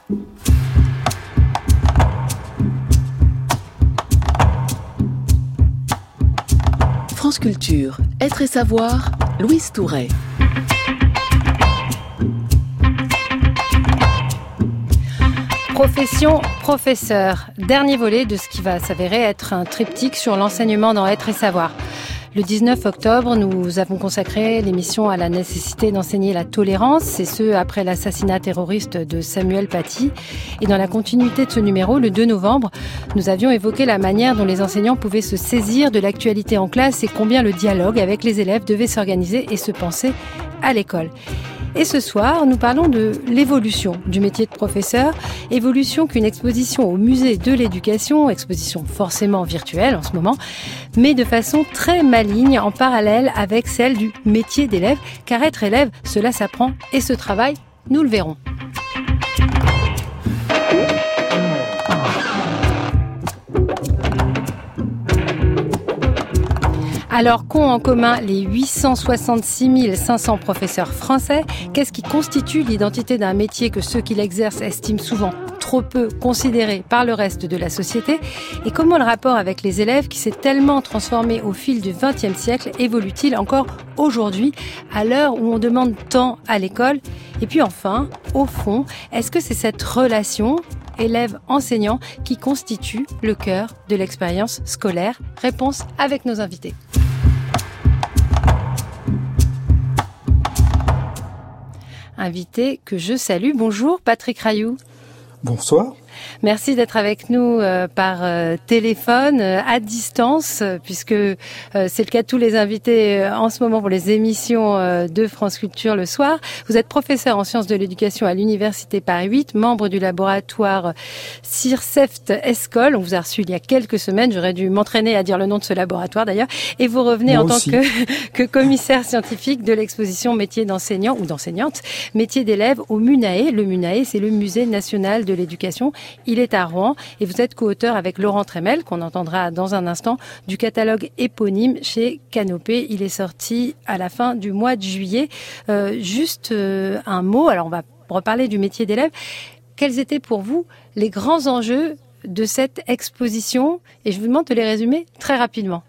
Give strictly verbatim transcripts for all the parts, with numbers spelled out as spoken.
France Culture, Être et Savoir, Louise Touret. Profession professeur, dernier volet de ce qui va s'avérer être un triptyque sur l'enseignement dans Être et Savoir. Le dix-neuf octobre, nous avons consacré l'émission à la nécessité d'enseigner la tolérance, et ce, après l'assassinat terroriste de Samuel Paty. Et dans la continuité de ce numéro, le deux novembre, nous avions évoqué la manière dont les enseignants pouvaient se saisir de l'actualité en classe et combien le dialogue avec les élèves devait s'organiser et se penser à l'école. Et ce soir, nous parlons de l'évolution du métier de professeur, évolution qu'une exposition au musée de l'éducation, exposition forcément virtuelle en ce moment, mais de façon très maligne en parallèle avec celle du métier d'élève, car être élève, cela s'apprend et se travaille, nous le verrons. Alors, qu'ont en commun les huit cent soixante-six mille cinq cents professeurs français? Qu'est-ce qui constitue l'identité d'un métier que ceux qui l'exercent estiment souvent trop peu considéré par le reste de la société? Et comment le rapport avec les élèves, qui s'est tellement transformé au fil du vingtième siècle, évolue-t-il encore aujourd'hui, à l'heure où on demande tant à l'école? Et puis enfin, au fond, est-ce que c'est cette relation élève-enseignant qui constitue le cœur de l'expérience scolaire? Réponse avec nos invités. Invité que je salue. Bonjour Patrick Railloux. Bonsoir. Merci d'être avec nous euh, par euh, téléphone, euh, à distance, euh, puisque euh, c'est le cas de tous les invités euh, en ce moment pour les émissions euh, de France Culture le soir. Vous êtes professeur en sciences de l'éducation à l'Université Paris huit, membre du laboratoire CIRCEFT-ESCOL. On vous a reçu il y a quelques semaines, j'aurais dû m'entraîner à dire le nom de ce laboratoire d'ailleurs. Et vous revenez Moi en aussi. tant que, que commissaire scientifique de l'exposition Métiers d'enseignant ou d'enseignante, métier d'élève au MUNAE. Le MUNAE, c'est le Musée national de l'éducation. Il est à Rouen et vous êtes co-auteur avec Laurent Tremel, qu'on entendra dans un instant, du catalogue éponyme chez Canopé. Il est sorti à la fin du mois de juillet. Euh, juste euh, un mot, alors on va reparler du métier d'élève. Quels étaient pour vous les grands enjeux de cette exposition? Et je vous demande de les résumer très rapidement.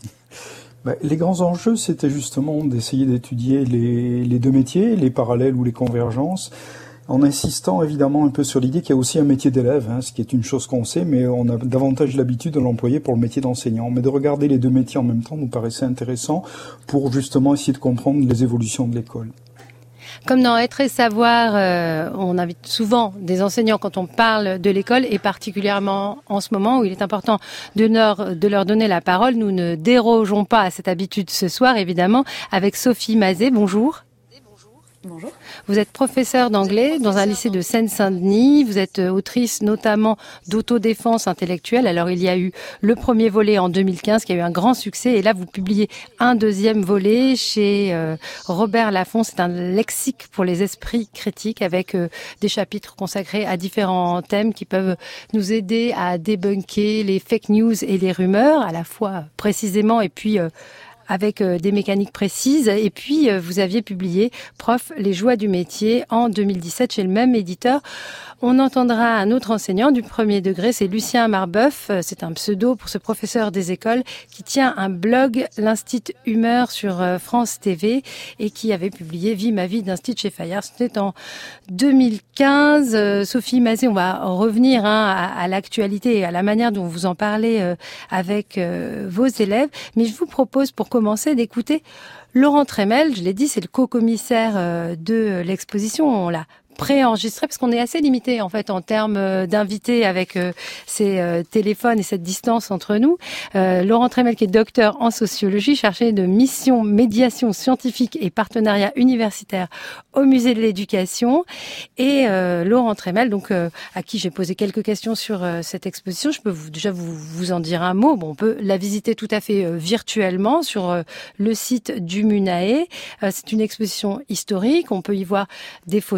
Ben, les grands enjeux, c'était justement d'essayer d'étudier les, les deux métiers, les parallèles ou les convergences, en insistant évidemment un peu sur l'idée qu'il y a aussi un métier d'élève, hein, ce qui est une chose qu'on sait, mais on a davantage l'habitude de l'employer pour le métier d'enseignant. Mais de regarder les deux métiers en même temps nous paraissait intéressant pour justement essayer de comprendre les évolutions de l'école. Comme dans Être et Savoir, euh, on invite souvent des enseignants quand on parle de l'école, et particulièrement en ce moment où il est important de leur, de leur donner la parole. Nous ne dérogeons pas à cette habitude ce soir, évidemment, avec Sophie Mazet. Bonjour. Bonjour. Vous êtes professeure d'anglais dans un lycée de Seine-Saint-Denis. Vous êtes autrice notamment d'autodéfense intellectuelle. Alors il y a eu le premier volet en deux mille quinze qui a eu un grand succès, et là vous publiez un deuxième volet chez euh, Robert Laffont. C'est un lexique pour les esprits critiques avec euh, des chapitres consacrés à différents thèmes qui peuvent nous aider à débunker les fake news et les rumeurs, à la fois précisément et puis euh, avec des mécaniques précises. Et puis, vous aviez publié Prof, les joies du métier en deux mille dix-sept chez le même éditeur. On entendra un autre enseignant du premier degré, c'est Lucien Marbeuf. C'est un pseudo pour ce professeur des écoles qui tient un blog, l'Institut Humeur, sur France T V, et qui avait publié Vie ma vie d'Institut chez Fayard. C'était en deux mille quinze. Sophie Mazet, on va revenir hein, à, à l'actualité et à la manière dont vous en parlez euh, avec euh, vos élèves. Mais je vous propose, pour commencer, d'écouter Laurent Tremel. Je l'ai dit, c'est le co-commissaire euh, de l'exposition. On l'a préenregistré parce qu'on est assez limité en fait en termes d'invités avec euh, ces euh, téléphones et cette distance entre nous. Euh, Laurent Tremel, qui est docteur en sociologie, chargé de mission, médiation scientifique et partenariat universitaire au musée de l'éducation, et euh, Laurent Tremel, donc euh, à qui j'ai posé quelques questions sur euh, cette exposition. Je peux vous, déjà vous, vous en dire un mot. Bon, on peut la visiter tout à fait euh, virtuellement sur euh, le site du MUNAE. Euh, c'est une exposition historique. On peut y voir des photos,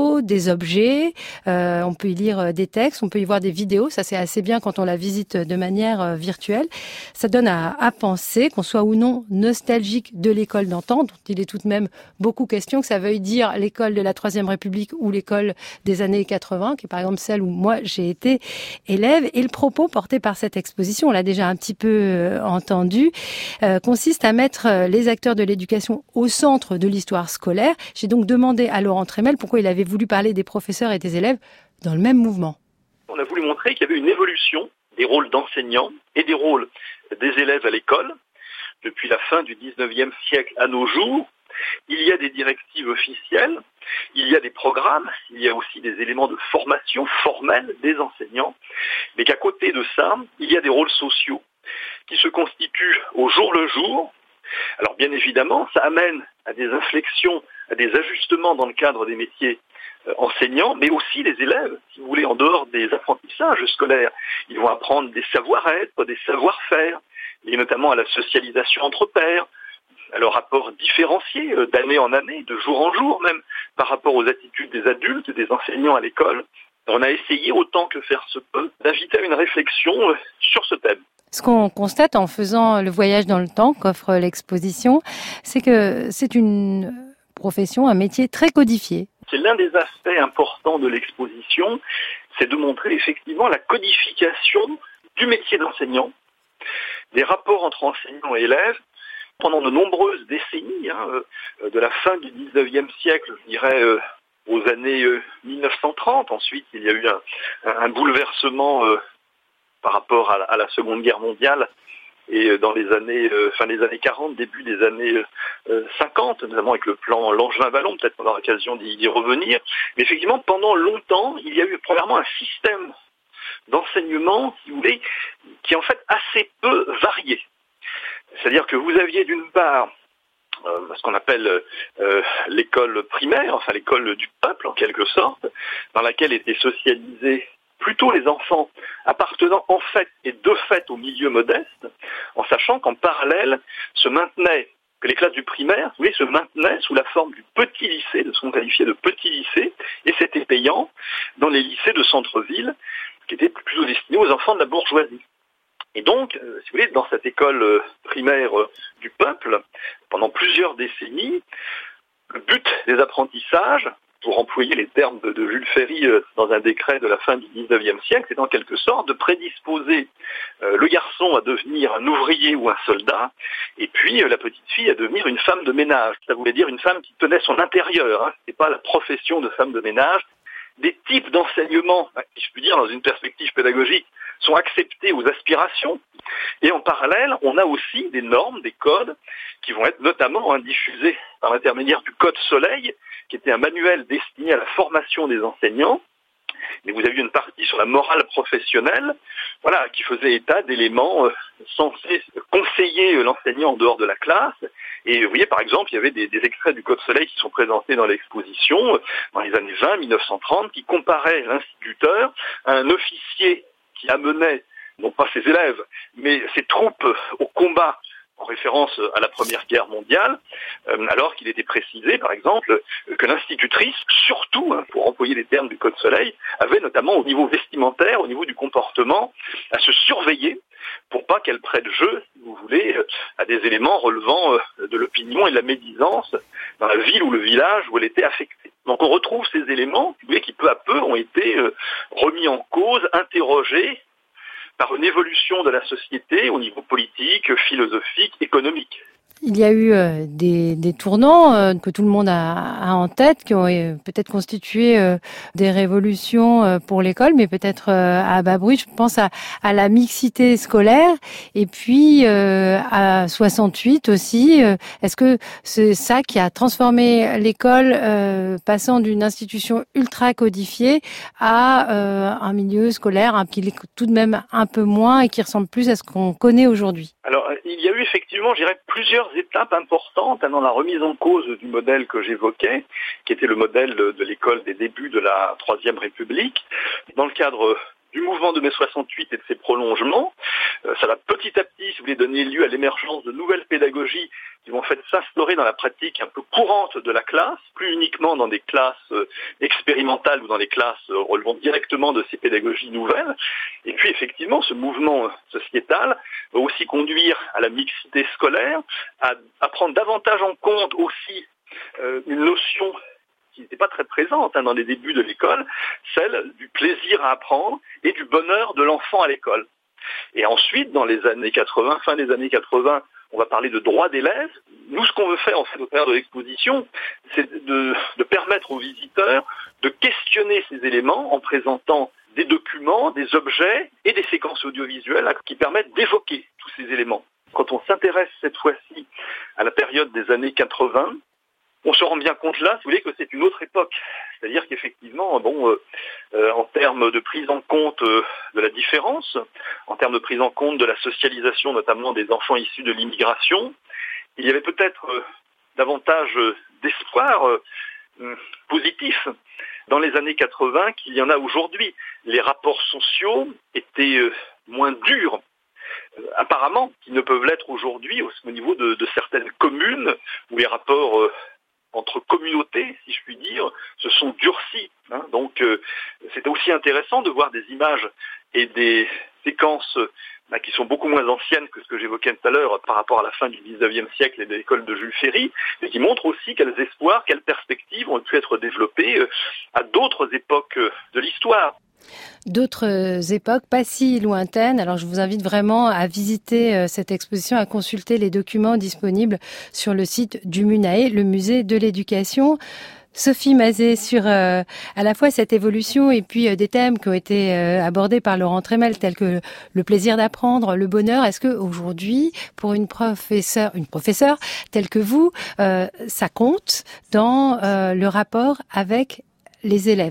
photos, des objets, euh, on peut y lire des textes, on peut y voir des vidéos, ça c'est assez bien quand on la visite de manière euh, virtuelle. Ça donne à, à penser, qu'on soit ou non nostalgique de l'école d'antan, dont il est tout de même beaucoup question, que ça veuille dire l'école de la Troisième République ou l'école des années quatre-vingts, qui est par exemple celle où moi j'ai été élève. Et le propos porté par cette exposition, on l'a déjà un petit peu euh, entendu, euh, consiste à mettre les acteurs de l'éducation au centre de l'histoire scolaire. J'ai donc demandé à Laurent Trémel pourquoi il avait voulu parler des professeurs et des élèves dans le même mouvement. On a voulu montrer qu'il y avait une évolution des rôles d'enseignants et des rôles des élèves à l'école. Depuis la fin du dix-neuvième siècle à nos jours, il y a des directives officielles, il y a des programmes, il y a aussi des éléments de formation formelle des enseignants, mais qu'à côté de ça, il y a des rôles sociaux qui se constituent au jour le jour. Alors bien évidemment, ça amène à des inflexions, à des ajustements dans le cadre des métiers euh, enseignants, mais aussi les élèves, si vous voulez, en dehors des apprentissages scolaires. Ils vont apprendre des savoir-être, des savoir-faire, liés notamment à la socialisation entre pairs, à leur rapport différencié euh, d'année en année, de jour en jour même, par rapport aux attitudes des adultes, des enseignants à l'école. On a essayé, autant que faire se peut, d'inviter à une réflexion euh, sur ce thème. Ce qu'on constate en faisant le voyage dans le temps qu'offre l'exposition, c'est que c'est une profession, un métier très codifié. C'est l'un des aspects importants de l'exposition, c'est de montrer effectivement la codification du métier d'enseignant, des rapports entre enseignants et élèves, pendant de nombreuses décennies, hein, euh, de la fin du dix-neuvième siècle, je dirais, euh, aux années euh, mille neuf cent trente. Ensuite, il y a eu un, un bouleversement euh, par rapport à la, à la Seconde Guerre mondiale, et dans les années, euh, fin des années quarante, début des années euh, cinquante, notamment avec le plan Langevin-Wallon, peut-être qu'on aura l'occasion d'y, d'y revenir. Mais effectivement, pendant longtemps, il y a eu premièrement un système d'enseignement, si vous voulez, qui est en fait assez peu varié. C'est-à-dire que vous aviez d'une part euh, ce qu'on appelle euh, l'école primaire, enfin l'école du peuple en quelque sorte, dans laquelle étaient socialisés plutôt les enfants appartenant en fait et de fait au milieu modeste, en sachant qu'en parallèle se maintenait, que les classes du primaire, vous voyez, se maintenaient sous la forme du petit lycée, de ce qu'on qualifiait de petit lycée, et c'était payant dans les lycées de centre-ville, qui étaient plutôt destinés aux enfants de la bourgeoisie. Et donc, euh, si vous voulez, dans cette école euh, primaire euh, du peuple, pendant plusieurs décennies, le but des apprentissages, pour employer les termes de, de Jules Ferry euh, dans un décret de la fin du dix-neuvième siècle, c'est en quelque sorte de prédisposer euh, le garçon à devenir un ouvrier ou un soldat, et puis euh, la petite fille à devenir une femme de ménage. Ça voulait dire une femme qui tenait son intérieur, hein. Ce n'est pas la profession de femme de ménage. Des types d'enseignement, si je puis dire, dans une perspective pédagogique, sont acceptés aux aspirations. Et en parallèle, on a aussi des normes, des codes, qui vont être notamment hein, diffusés par l'intermédiaire du Code Soleil, qui était un manuel destiné à la formation des enseignants. Mais vous aviez une partie sur la morale professionnelle, voilà, qui faisait état d'éléments euh, censés conseiller euh, l'enseignant en dehors de la classe. Et vous voyez, par exemple, il y avait des, des extraits du Code Soleil qui sont présentés dans l'exposition, euh, dans les années vingt, mille neuf cent trente, qui comparaient l'instituteur à un officier qui amenait, non pas ses élèves, mais ses troupes au combat, en référence à la Première Guerre mondiale, euh, alors qu'il était précisé, par exemple, que l'institutrice, surtout, hein, pour employer les termes du Code Soleil, avait notamment au niveau vestimentaire, au niveau du comportement, à se surveiller pour pas qu'elle prête jeu, si vous voulez, à des éléments relevant euh, de l'opinion et de la médisance dans la ville ou le village où elle était affectée. Donc on retrouve ces éléments, si vous voulez, qui peu à peu ont été euh, remis en cause, interrogés, par une évolution de la société au niveau politique, philosophique, économique. Il y a eu euh, des, des tournants euh, que tout le monde a, a en tête, qui ont euh, peut-être constitué euh, des révolutions euh, pour l'école, mais peut-être euh, à bas bruit. Je pense à, à la mixité scolaire, et puis euh, à soixante-huit aussi. Euh, est-ce que c'est ça qui a transformé l'école, euh, passant d'une institution ultra codifiée à euh, un milieu scolaire hein, qui l'est tout de même un peu moins et qui ressemble plus à ce qu'on connaît aujourd'hui? Alors, il y a eu effectivement, je dirais, plusieurs étapes importantes dans la remise en cause du modèle que j'évoquais, qui était le modèle de l'école des débuts de la Troisième République. Dans le cadre du mouvement de mai soixante-huit et de ses prolongements. Euh, ça va petit à petit, si vous voulez, donner lieu à l'émergence de nouvelles pédagogies qui vont en fait s'instaurer dans la pratique un peu courante de la classe, plus uniquement dans des classes euh, expérimentales ou dans des classes euh, relevant directement de ces pédagogies nouvelles. Et puis effectivement, ce mouvement sociétal va aussi conduire à la mixité scolaire, à, à prendre davantage en compte aussi euh, une notion qui n'était pas très présente hein, dans les débuts de l'école, celle du plaisir à apprendre et du bonheur de l'enfant à l'école. Et ensuite, dans les années quatre-vingts, fin des années quatre-vingts, on va parler de droit d'élève. Nous, ce qu'on veut faire en fait au travers de l'exposition, c'est de, de permettre aux visiteurs de questionner ces éléments en présentant des documents, des objets et des séquences audiovisuelles qui permettent d'évoquer tous ces éléments. Quand on s'intéresse cette fois-ci à la période des années quatre-vingts, on se rend bien compte là, si vous voulez, que c'est une autre époque. C'est-à-dire qu'effectivement, bon, euh, euh, en termes de prise en compte euh, de la différence, en termes de prise en compte de la socialisation, notamment des enfants issus de l'immigration, il y avait peut-être euh, davantage euh, d'espoir euh, positif dans les années quatre-vingts qu'il y en a aujourd'hui. Les rapports sociaux étaient euh, moins durs, euh, apparemment, qu'ils ne peuvent l'être aujourd'hui au, au niveau de, de certaines communes où les rapports euh, entre communautés, si je puis dire, se sont durcis. Hein. Donc euh, c'était aussi intéressant de voir des images et des séquences bah, qui sont beaucoup moins anciennes que ce que j'évoquais tout à l'heure par rapport à la fin du dix-neuvième siècle et de l'école de Jules Ferry, mais qui montrent aussi quels espoirs, quelles perspectives ont pu être développées euh, à d'autres époques euh, de l'histoire. D'autres époques, pas si lointaines. Alors, je vous invite vraiment à visiter cette exposition, à consulter les documents disponibles sur le site du MUNAE, le musée de l'éducation. Sophie Mazet, sur euh, à la fois cette évolution et puis euh, des thèmes qui ont été euh, abordés par Laurent Trémel, tels que le plaisir d'apprendre, le bonheur. Est-ce que aujourd'hui, pour une professeure, une professeure telle que vous, euh, ça compte dans euh, le rapport avec les élèves ?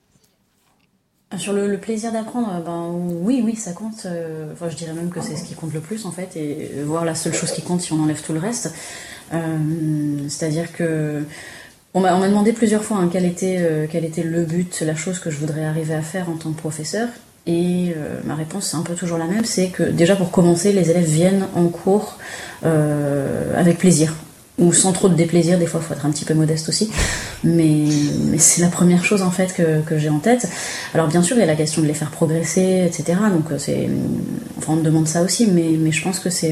Sur le, le plaisir d'apprendre, ben oui, oui, ça compte. Euh, enfin, je dirais même que c'est ce qui compte le plus en fait, et voire la seule chose qui compte si on enlève tout le reste. Euh, c'est-à-dire que on m'a, on m'a demandé plusieurs fois hein, quel était, euh, quel était le but, la chose que je voudrais arriver à faire en tant que professeur. Et euh, ma réponse c'est un peu toujours la même, c'est que déjà pour commencer, les élèves viennent en cours euh, avec plaisir. Ou sans trop de déplaisir, des fois il faut être un petit peu modeste aussi, mais, mais c'est la première chose en fait que, que j'ai en tête. Alors bien sûr il y a la question de les faire progresser, et cetera. Donc c'est, enfin on me demande ça aussi, mais, mais je pense que c'est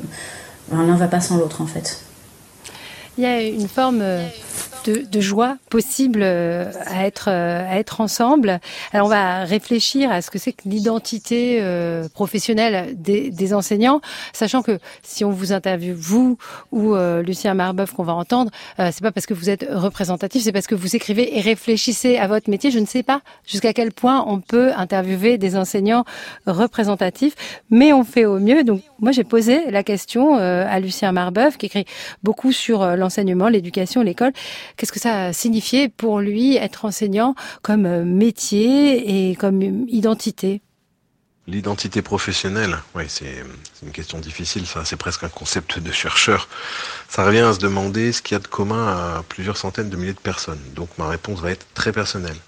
un, l'un va pas sans l'autre en fait. Il y a une forme de, de joie possible à être, à être ensemble. Alors on va réfléchir à ce que c'est que l'identité euh, professionnelle des, des enseignants, sachant que si on vous interviewe, vous ou euh, Lucien Marbeuf qu'on va entendre, euh, c'est pas parce que vous êtes représentatif, c'est parce que vous écrivez et réfléchissez à votre métier. Je ne sais pas jusqu'à quel point on peut interviewer des enseignants représentatifs, mais on fait au mieux. Donc moi j'ai posé la question euh, à Lucien Marbeuf qui écrit beaucoup sur euh, l'enseignement, l'éducation, l'école. Qu'est-ce que ça a signifié pour lui être enseignant comme métier et comme identité ? L'identité professionnelle, oui, c'est, c'est une question difficile, ça, c'est presque un concept de chercheur. Ça revient à se demander ce qu'il y a de commun à plusieurs centaines de milliers de personnes. Donc ma réponse va être très personnelle.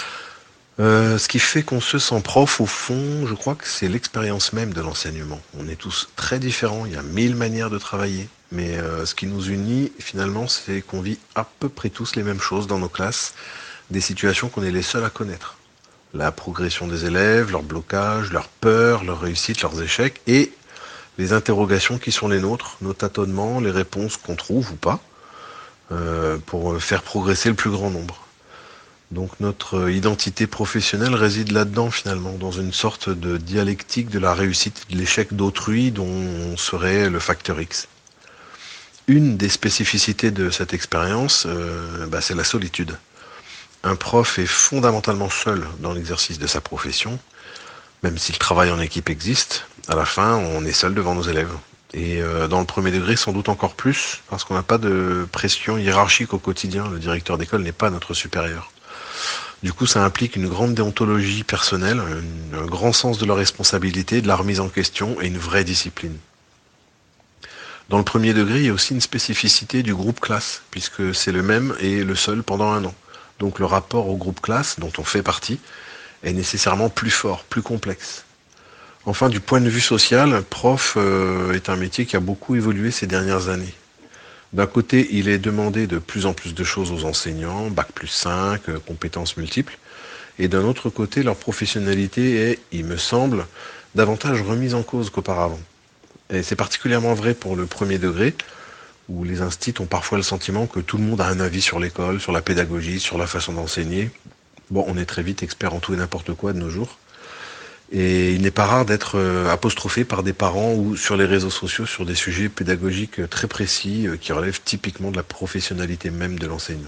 Euh, ce qui fait qu'on se sent prof, au fond, je crois que c'est l'expérience même de l'enseignement. On est tous très différents, il y a mille manières de travailler. Mais euh, ce qui nous unit, finalement, c'est qu'on vit à peu près tous les mêmes choses dans nos classes, des situations qu'on est les seuls à connaître. La progression des élèves, leurs blocages, leurs peurs, leurs réussites, leurs échecs, et les interrogations qui sont les nôtres, nos tâtonnements, les réponses qu'on trouve ou pas, euh, pour faire progresser le plus grand nombre. Donc notre identité professionnelle réside là-dedans, finalement, dans une sorte de dialectique de la réussite et de l'échec d'autrui dont on serait le facteur X. Une des spécificités de cette expérience, euh, bah, c'est la solitude. Un prof est fondamentalement seul dans l'exercice de sa profession, même si le travail en équipe existe. À la fin, on est seul devant nos élèves. Et euh, dans le premier degré, sans doute encore plus, parce qu'on n'a pas de pression hiérarchique au quotidien. Le directeur d'école n'est pas notre supérieur. Du coup, ça implique une grande déontologie personnelle, un, un grand sens de la responsabilité, de la remise en question et une vraie discipline. Dans le premier degré, il y a aussi une spécificité du groupe classe, puisque c'est le même et le seul pendant un an. Donc le rapport au groupe classe, dont on fait partie, est nécessairement plus fort, plus complexe. Enfin, du point de vue social, prof euh, est un métier qui a beaucoup évolué ces dernières années. D'un côté, il est demandé de plus en plus de choses aux enseignants, bac plus cinq, euh, compétences multiples. Et d'un autre côté, leur professionnalité est, il me semble, davantage remise en cause qu'auparavant. Et c'est particulièrement vrai pour le premier degré, où les instituts ont parfois le sentiment que tout le monde a un avis sur l'école, sur la pédagogie, sur la façon d'enseigner. Bon, on est très vite expert en tout et n'importe quoi de nos jours. Et il n'est pas rare d'être apostrophé par des parents ou sur les réseaux sociaux sur des sujets pédagogiques très précis qui relèvent typiquement de la professionnalité même de l'enseignant.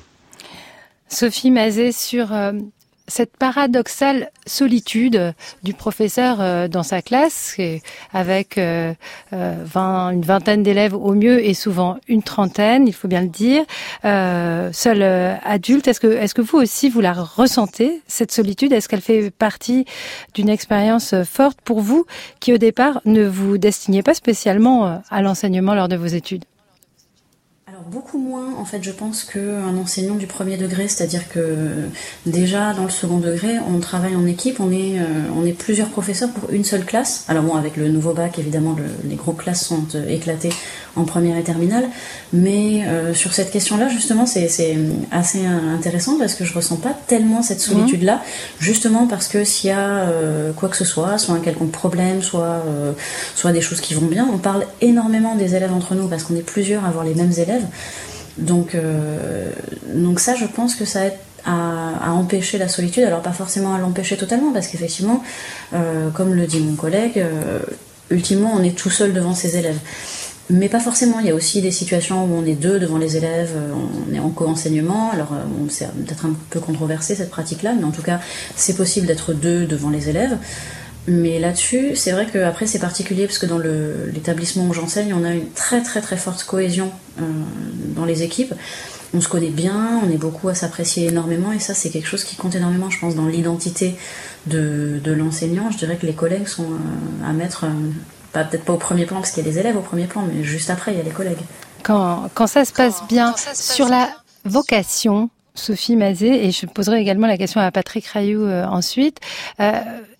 Sophie Mazet, sur euh, cette paradoxale solitude du professeur euh, dans sa classe, avec euh, euh, vingt, une vingtaine d'élèves au mieux et souvent une trentaine, il faut bien le dire, euh, seul euh, adulte. Est-ce que, est-ce que vous aussi vous la ressentez, cette solitude? Est-ce qu'elle fait partie d'une expérience forte pour vous, qui au départ ne vous destiniez pas spécialement à l'enseignement lors de vos études? Alors beaucoup moins, en fait, je pense, qu'un enseignant du premier degré, c'est-à-dire que déjà dans le second degré, on travaille en équipe, on est, euh, on est plusieurs professeurs pour une seule classe. Alors bon, avec le nouveau bac, évidemment, le, les groupes classes sont euh, éclatées en première et terminale, mais euh, sur cette question-là, justement, c'est, c'est assez intéressant parce que je ressens pas tellement cette solitude-là, mmh. justement parce que s'il y a euh, quoi que ce soit, soit un quelconque problème, soit, euh, soit des choses qui vont bien, on parle énormément des élèves entre nous parce qu'on est plusieurs à avoir les mêmes élèves. Donc, euh, donc ça, je pense que ça aide à, à empêcher la solitude. Alors pas forcément à l'empêcher totalement, parce qu'effectivement, euh, comme le dit mon collègue, euh, ultimement on est tout seul devant ses élèves. Mais pas forcément, il y a aussi des situations où on est deux devant les élèves, on est en co-enseignement, alors on, c'est peut-être un peu controversé cette pratique-là, mais en tout cas c'est possible d'être deux devant les élèves. Mais là-dessus, c'est vrai qu'après c'est particulier parce que dans le, l'établissement où j'enseigne, on a une très très très forte cohésion euh, dans les équipes. On se connaît bien, on est beaucoup à s'apprécier énormément et ça c'est quelque chose qui compte énormément, je pense, dans l'identité de, de l'enseignant. Je dirais que les collègues sont euh, à mettre, euh, pas, peut-être pas au premier plan parce qu'il y a les élèves au premier plan, mais juste après il y a les collègues. Quand, quand ça se passe bien, ça se sur passe la bien. Vocation, Sophie Mazet, et je poserai également la question à Patrick Rayoux euh, ensuite, euh,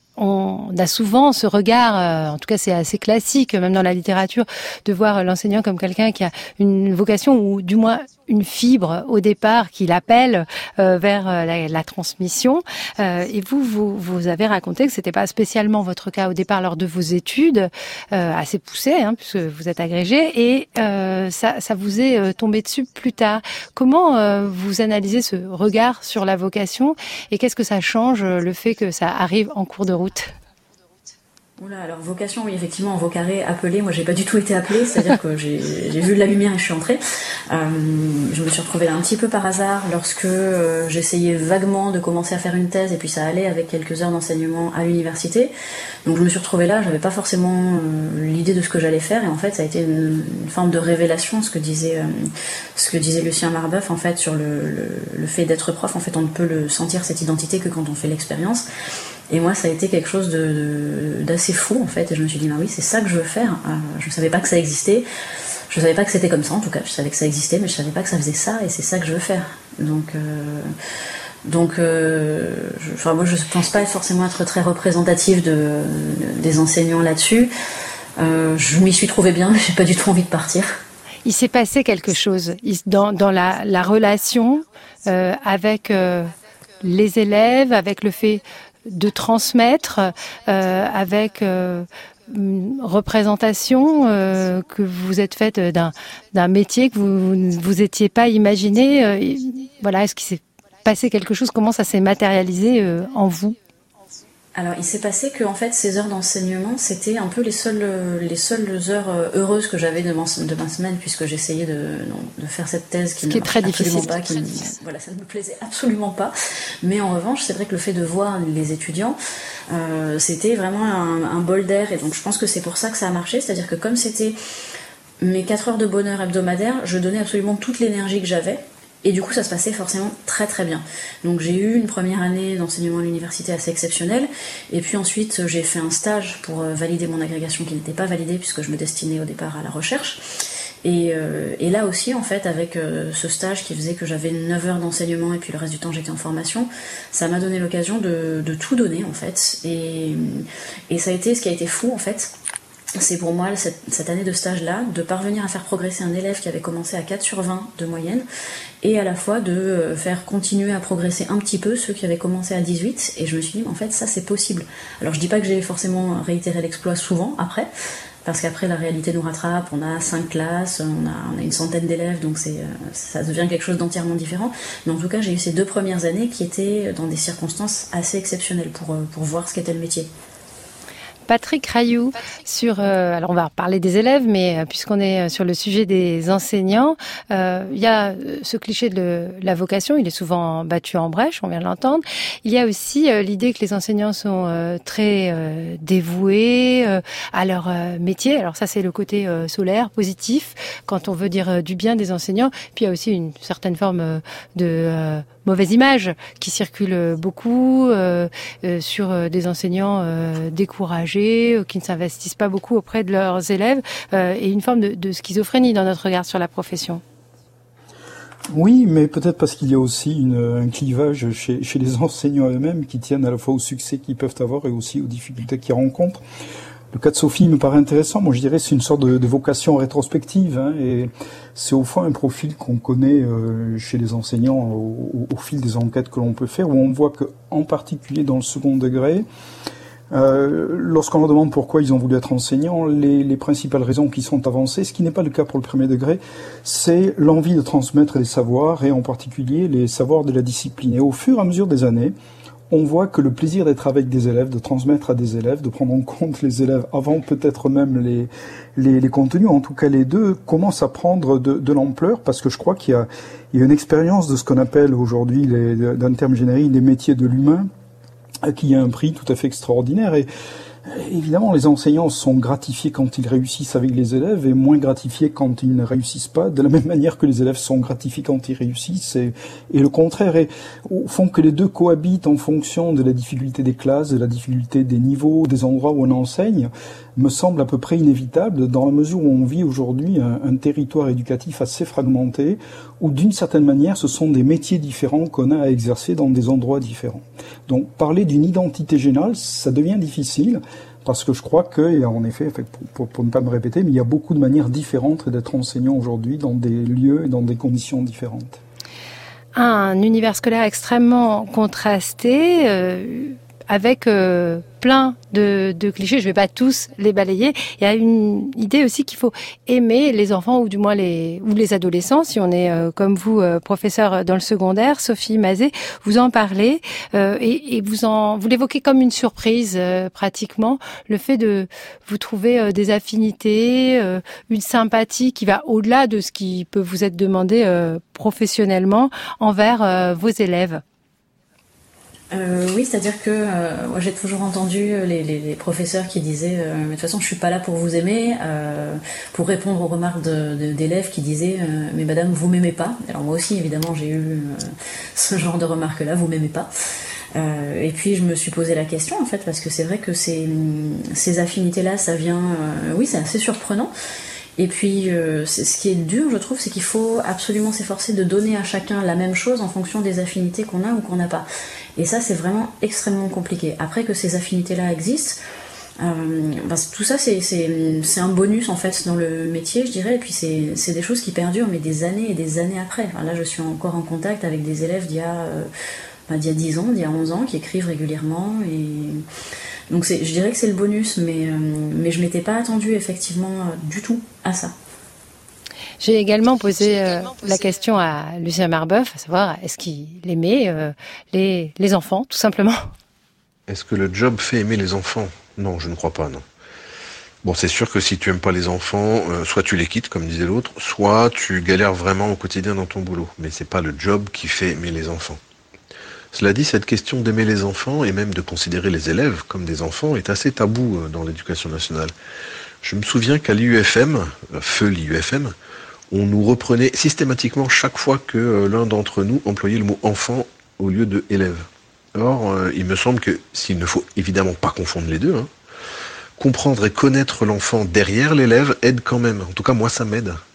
on a souvent ce regard, euh, en tout cas c'est assez classique, même dans la littérature, de voir l'enseignant comme quelqu'un qui a une vocation ou du moins une fibre au départ qui l'appelle euh, vers la, la transmission. Euh, et vous, vous, vous avez raconté que c'était pas spécialement votre cas au départ lors de vos études, euh, assez poussées, hein, puisque vous êtes agrégé, et euh, ça, ça vous est euh, tombé dessus plus tard. Comment euh, vous analysez ce regard sur la vocation et qu'est-ce que ça change le fait que ça arrive en cours de route? Oula, alors vocation, oui, effectivement, en vocaré, appelé, moi j'ai pas du tout été appelée, c'est-à-dire que j'ai, j'ai vu de la lumière et je suis entrée. Euh, je me suis retrouvée là un petit peu par hasard lorsque euh, j'essayais vaguement de commencer à faire une thèse et puis ça allait avec quelques heures d'enseignement à l'université. Donc je me suis retrouvée là, j'avais pas forcément euh, l'idée de ce que j'allais faire et en fait ça a été une, une forme de révélation, ce que disait, euh, ce que disait Lucien Marbeuf en fait sur le, le, le fait d'être prof. En fait on ne peut le sentir cette identité que quand on fait l'expérience. Et moi, ça a été quelque chose de, de, d'assez fou, en fait. Et je me suis dit, bah oui, c'est ça que je veux faire. Euh, je ne savais pas que ça existait. Je ne savais pas que c'était comme ça, en tout cas. Je savais que ça existait, mais je ne savais pas que ça faisait ça. Et c'est ça que je veux faire. Donc, euh, donc euh, je, enfin, moi, je ne pense pas forcément être très représentative de, de, des enseignants là-dessus. Euh, je m'y suis trouvée bien. Je n'ai pas du tout envie de partir. Il s'est passé quelque chose dans, dans la, la relation euh, avec euh, les élèves, avec le fait de transmettre, euh, avec euh, une représentation euh, que vous êtes faite d'un, d'un métier que vous ne vous étiez pas imaginé. Euh, voilà, est-ce qu'il s'est passé quelque chose? Comment ça s'est matérialisé euh, en vous? Alors, il s'est passé que, en fait, ces heures d'enseignement, c'était un peu les seules, les seules heures heureuses que j'avais de ma, de ma semaine, puisque j'essayais de, non, de faire cette thèse qui, qui ne est très absolument difficile. pas, qui me, voilà, ça ne me plaisait absolument pas. Mais en revanche, c'est vrai que le fait de voir les étudiants, euh, c'était vraiment un, un bol d'air. Et donc, je pense que c'est pour ça que ça a marché. C'est-à-dire que comme c'était mes quatre heures de bonheur hebdomadaires, je donnais absolument toute l'énergie que j'avais. Et du coup, ça se passait forcément très très bien. Donc j'ai eu une première année d'enseignement à l'université assez exceptionnelle. Et puis ensuite, j'ai fait un stage pour valider mon agrégation qui n'était pas validée puisque je me destinais au départ à la recherche. Et, euh, et là aussi, en fait, avec euh, ce stage qui faisait que j'avais neuf heures d'enseignement et puis le reste du temps j'étais en formation, ça m'a donné l'occasion de, de tout donner, en fait. Et, et ça a été ce qui a été fou, en fait. C'est pour moi, cette, cette année de stage-là, de parvenir à faire progresser un élève qui avait commencé à quatre sur vingt de moyenne, et à la fois de faire continuer à progresser un petit peu ceux qui avaient commencé à dix-huit, et je me suis dit, en fait, ça c'est possible. Alors je dis pas que j'ai forcément réitéré l'exploit souvent après, parce qu'après la réalité nous rattrape, on a cinq classes, on a, on a une centaine d'élèves, donc c'est, ça devient quelque chose d'entièrement différent. Mais en tout cas, j'ai eu ces deux premières années qui étaient dans des circonstances assez exceptionnelles pour, pour voir ce qu'était le métier. Patrick Rayou, sur, euh, alors on va parler des élèves, mais euh, puisqu'on est sur le sujet des enseignants, euh, il y a ce cliché de la vocation, il est souvent battu en brèche, on vient de l'entendre. Il y a aussi euh, l'idée que les enseignants sont euh, très euh, dévoués euh, à leur euh, métier. Alors ça, c'est le côté euh, solaire, positif, quand on veut dire euh, du bien des enseignants. Puis il y a aussi une certaine forme euh, de... Euh, mauvaise image qui circule beaucoup euh, euh, sur euh, des enseignants euh, découragés, euh, qui ne s'investissent pas beaucoup auprès de leurs élèves, euh, et une forme de, de schizophrénie dans notre regard sur la profession. Oui, mais peut-être parce qu'il y a aussi une, un clivage chez, chez les enseignants eux-mêmes qui tiennent à la fois au succès qu'ils peuvent avoir et aussi aux difficultés qu'ils rencontrent. Le cas de Sophie me paraît intéressant. Moi, je dirais que c'est une sorte de, de vocation rétrospective, hein, et c'est au fond un profil qu'on connaît euh, chez les enseignants au, au fil des enquêtes que l'on peut faire, où on voit que, en particulier dans le second degré, euh, lorsqu'on leur demande pourquoi ils ont voulu être enseignants, les, les principales raisons qui sont avancées, ce qui n'est pas le cas pour le premier degré, c'est l'envie de transmettre les savoirs, et en particulier les savoirs de la discipline. Et au fur et à mesure des années, on voit que le plaisir d'être avec des élèves, de transmettre à des élèves, de prendre en compte les élèves avant peut-être même les, les, les contenus, en tout cas les deux, commence à prendre de, de l'ampleur, parce que je crois qu'il y a, il y a une expérience de ce qu'on appelle aujourd'hui, les, d'un terme générique, les métiers de l'humain, qui a un prix tout à fait extraordinaire. Et évidemment, les enseignants sont gratifiés quand ils réussissent avec les élèves et moins gratifiés quand ils ne réussissent pas, de la même manière que les élèves sont gratifiés quand ils réussissent, et, et le contraire. Et au fond, que les deux cohabitent en fonction de la difficulté des classes, de la difficulté des niveaux, des endroits où on enseigne, me semble à peu près inévitable, dans la mesure où on vit aujourd'hui un, un territoire éducatif assez fragmenté, où d'une certaine manière, ce sont des métiers différents qu'on a à exercer dans des endroits différents. Donc, parler d'une identité générale, ça devient difficile, parce que je crois que, et en effet, pour, pour, pour ne pas me répéter, mais il y a beaucoup de manières différentes d'être enseignant aujourd'hui dans des lieux et dans des conditions différentes. Un univers scolaire extrêmement contrasté, euh, avec euh, plein de, de clichés. Je ne vais pas tous les balayer. Il y a une idée aussi qu'il faut aimer les enfants, ou du moins les ou les adolescents. Si on est euh, comme vous, euh, professeur dans le secondaire, Sophie Mazet, vous en parlez euh, et, et vous en vous l'évoquez comme une surprise euh, pratiquement, le fait de vous trouver euh, des affinités, euh, une sympathie qui va au-delà de ce qui peut vous être demandé euh, professionnellement envers euh, vos élèves. Euh, oui, c'est-à-dire que euh, moi j'ai toujours entendu les, les, les professeurs qui disaient euh, mais de toute façon je suis pas là pour vous aimer, euh, pour répondre aux remarques de, de, d'élèves qui disaient euh, mais madame vous m'aimez pas. Alors moi aussi évidemment j'ai eu euh, ce genre de remarques-là, vous m'aimez pas. Euh, et puis je me suis posé la question en fait, parce que c'est vrai que ces, ces affinités-là, ça vient, euh, oui c'est assez surprenant. Et puis, euh, c'est, ce qui est dur, je trouve, c'est qu'il faut absolument s'efforcer de donner à chacun la même chose en fonction des affinités qu'on a ou qu'on n'a pas. Et ça, c'est vraiment extrêmement compliqué. Après que ces affinités-là existent, euh, ben, tout ça, c'est, c'est, c'est un bonus, en fait, dans le métier, je dirais. Et puis, c'est, c'est des choses qui perdurent, mais des années et des années après. Enfin, là, je suis encore en contact avec des élèves d'il y a, euh, ben, d'il y a dix ans, d'il y a onze ans, qui écrivent régulièrement. Et... Donc c'est, je dirais que c'est le bonus, mais, euh, mais je ne m'étais pas attendue effectivement euh, du tout à ça. J'ai également posé euh, la question à Lucien Marbeuf, à savoir est-ce qu'il aimait euh, les, les enfants, tout simplement. Est-ce que le job fait aimer les enfants ? Non, je ne crois pas, non. Bon, c'est sûr que si tu aimes pas les enfants, euh, soit tu les quittes, comme disait l'autre, soit tu galères vraiment au quotidien dans ton boulot. Mais c'est pas le job qui fait aimer les enfants. Cela dit, cette question d'aimer les enfants et même de considérer les élèves comme des enfants est assez tabou dans l'éducation nationale. Je me souviens qu'à l'I U F M, feu l'I U F M, on nous reprenait systématiquement chaque fois que l'un d'entre nous employait le mot enfant au lieu de élève. Or, il me semble que, s'il ne faut évidemment pas confondre les deux, hein, comprendre et connaître l'enfant derrière l'élève aide quand même. En tout cas, moi, ça m'aide.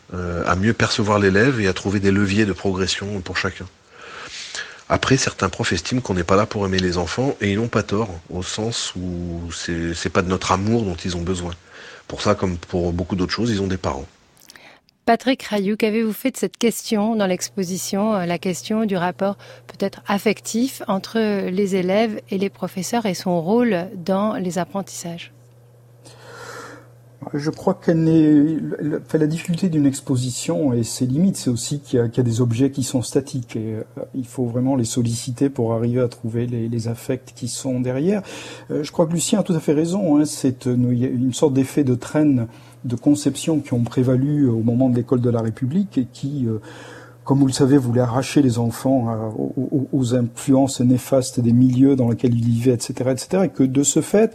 euh, à mieux percevoir l'élève et à trouver des leviers de progression pour chacun. Après, certains profs estiment qu'on n'est pas là pour aimer les enfants, et ils n'ont pas tort, au sens où c'est, c'est pas de notre amour dont ils ont besoin. Pour ça, comme pour beaucoup d'autres choses, ils ont des parents. Patrick Rayou, qu'avez-vous fait de cette question dans l'exposition, la question du rapport peut-être affectif entre les élèves et les professeurs et son rôle dans les apprentissages ? Je crois qu'elle n'est, enfin, la difficulté d'une exposition et ses limites, c'est aussi qu'il y a, qu'il y a des objets qui sont statiques et euh, il faut vraiment les solliciter pour arriver à trouver les, les affects qui sont derrière. Euh, je crois que Lucien a tout à fait raison, hein, c'est euh, il y a une sorte d'effet de traîne de conceptions qui ont prévalu au moment de l'école de la République et qui, euh, comme vous le savez, voulaient arracher les enfants à, aux, aux influences néfastes des milieux dans lesquels ils vivaient, et cetera, et cetera, et que de ce fait,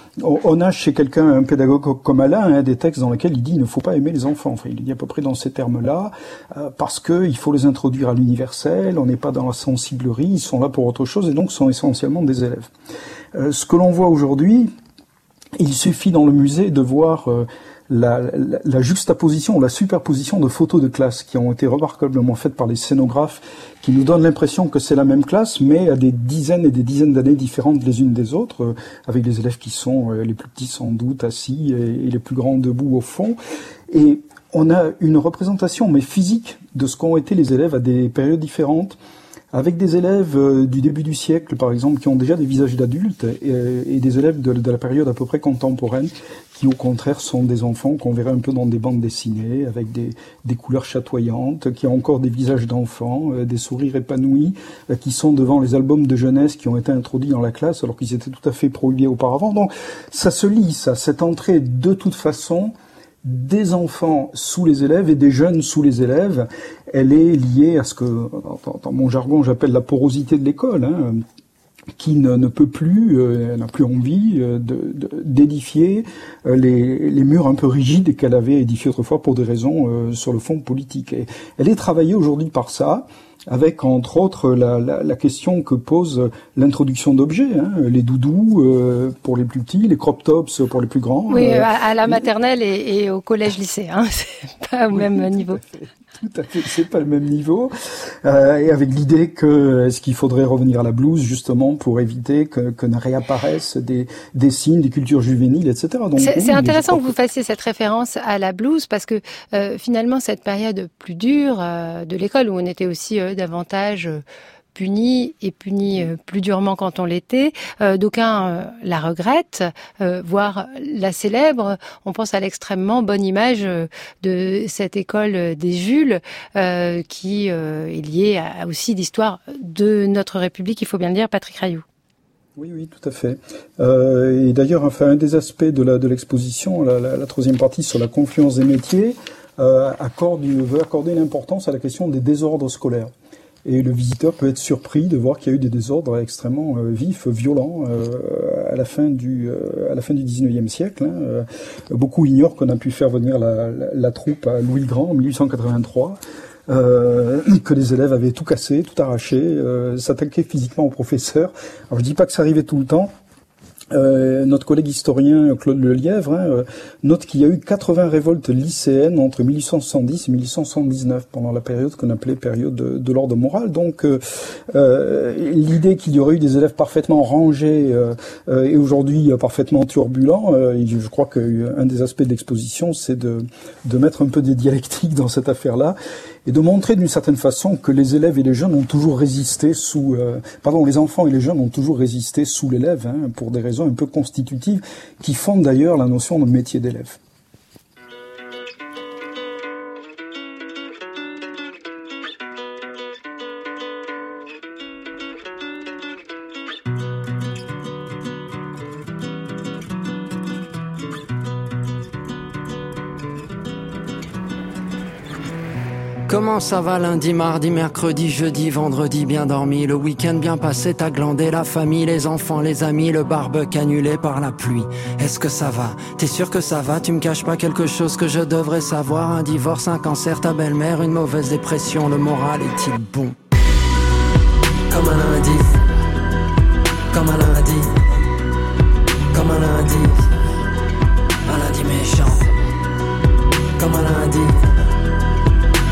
on a chez quelqu'un, un pédagogue comme Alain, hein, des textes dans lesquels il dit il ne faut pas aimer les enfants. Enfin, il dit à peu près dans ces termes-là, euh, parce que il faut les introduire à l'universel, on n'est pas dans la sensiblerie, ils sont là pour autre chose et donc sont essentiellement des élèves. Euh, ce que l'on voit aujourd'hui, il suffit dans le musée de voir euh, La, la, la juxtaposition, la superposition de photos de classe qui ont été remarquablement faites par les scénographes, qui nous donnent l'impression que c'est la même classe, mais à des dizaines et des dizaines d'années différentes les unes des autres, euh, avec les élèves qui sont euh, les plus petits sans doute assis et, et les plus grands debout au fond. Et on a une représentation, mais physique, de ce qu'ont été les élèves à des périodes différentes, avec des élèves euh, du début du siècle, par exemple, qui ont déjà des visages d'adultes, et, et des élèves de, de la période à peu près contemporaine, qui au contraire sont des enfants qu'on verrait un peu dans des bandes dessinées, avec des, des couleurs chatoyantes, qui ont encore des visages d'enfants, euh, des sourires épanouis, euh, qui sont devant les albums de jeunesse qui ont été introduits dans la classe, alors qu'ils étaient tout à fait prohibés auparavant. Donc ça se lit, ça, cette entrée de toute façon des enfants sous les élèves et des jeunes sous les élèves, elle est liée à ce que, dans, dans mon jargon, j'appelle la porosité de l'école, hein, qui ne, ne peut plus, euh, n'a plus envie euh, de, de, d'édifier euh, les, les murs un peu rigides qu'elle avait édifiés autrefois pour des raisons euh, sur le fond politique. Et elle est travaillée aujourd'hui par ça, avec entre autres la, la, la question que pose l'introduction d'objets, hein, les doudous euh, pour les plus petits, les crop tops pour les plus grands. Oui, euh, à, à la maternelle et, et au collège-lycée, hein, c'est pas au oui, même niveau. Tout à fait, c'est pas le même niveau. Euh, et avec l'idée que est-ce qu'il faudrait revenir à la blouse justement pour éviter que, que ne réapparaissent des, des signes des cultures juvéniles, et cetera. Donc, c'est, oui, c'est intéressant que vous fassiez cette référence à la blouse parce que euh, finalement cette période plus dure euh, de l'école où on était aussi euh, davantage euh, punis et punis euh, plus durement quand on l'était. Euh, d'aucuns euh, la regrettent, euh, voire la célèbrent. On pense à l'extrêmement bonne image euh, de cette école des Jules euh, qui euh, est liée à, à aussi l'histoire de notre République, il faut bien le dire, Patrick Rayou. Oui, oui, tout à fait. Euh, et d'ailleurs, enfin, un des aspects de, la, de l'exposition, la, la, la troisième partie sur la confluence des métiers, euh, accorde, veut accorder l'importance à la question des désordres scolaires. Et le visiteur peut être surpris de voir qu'il y a eu des désordres extrêmement euh, vifs, violents euh, à la fin du euh, à la fin du dix-neuvième siècle. Hein. Euh, beaucoup ignorent qu'on a pu faire venir la, la, la troupe à Louis le Grand en mille huit cent quatre-vingt-trois, euh, que les élèves avaient tout cassé, tout arraché, euh, s'attaquaient physiquement aux professeurs. Alors je dis pas que ça arrivait tout le temps. Euh, notre collègue historien Claude Lelièvre hein, note qu'il y a eu quatre-vingts révoltes lycéennes entre mille huit cent soixante-dix et mille huit cent soixante-dix-neuf pendant la période qu'on appelait période de, de l'ordre moral. Donc euh, euh, l'idée qu'il y aurait eu des élèves parfaitement rangés euh, euh, et aujourd'hui euh, parfaitement turbulents, euh, je crois qu'un des aspects de l'exposition c'est de, de mettre un peu des dialectiques dans cette affaire-là et de montrer d'une certaine façon que les élèves et les jeunes ont toujours résisté sous, euh, pardon, les enfants et les jeunes ont toujours résisté sous l'élève hein, pour des raisons un peu constitutives qui fondent d'ailleurs la notion de métier d'élève. Comment ça va lundi, mardi, mercredi, jeudi, vendredi, bien dormi, le week-end bien passé, t'as glandé, la famille, les enfants, les amis, le barbecue annulé par la pluie. Est-ce que ça va? T'es sûr que ça va? Tu me caches pas quelque chose que je devrais savoir? Un divorce, un cancer, ta belle-mère, une mauvaise dépression, le moral est-il bon? Comme un lundi, comme un lundi, comme un lundi, un lundi méchant, comme un lundi.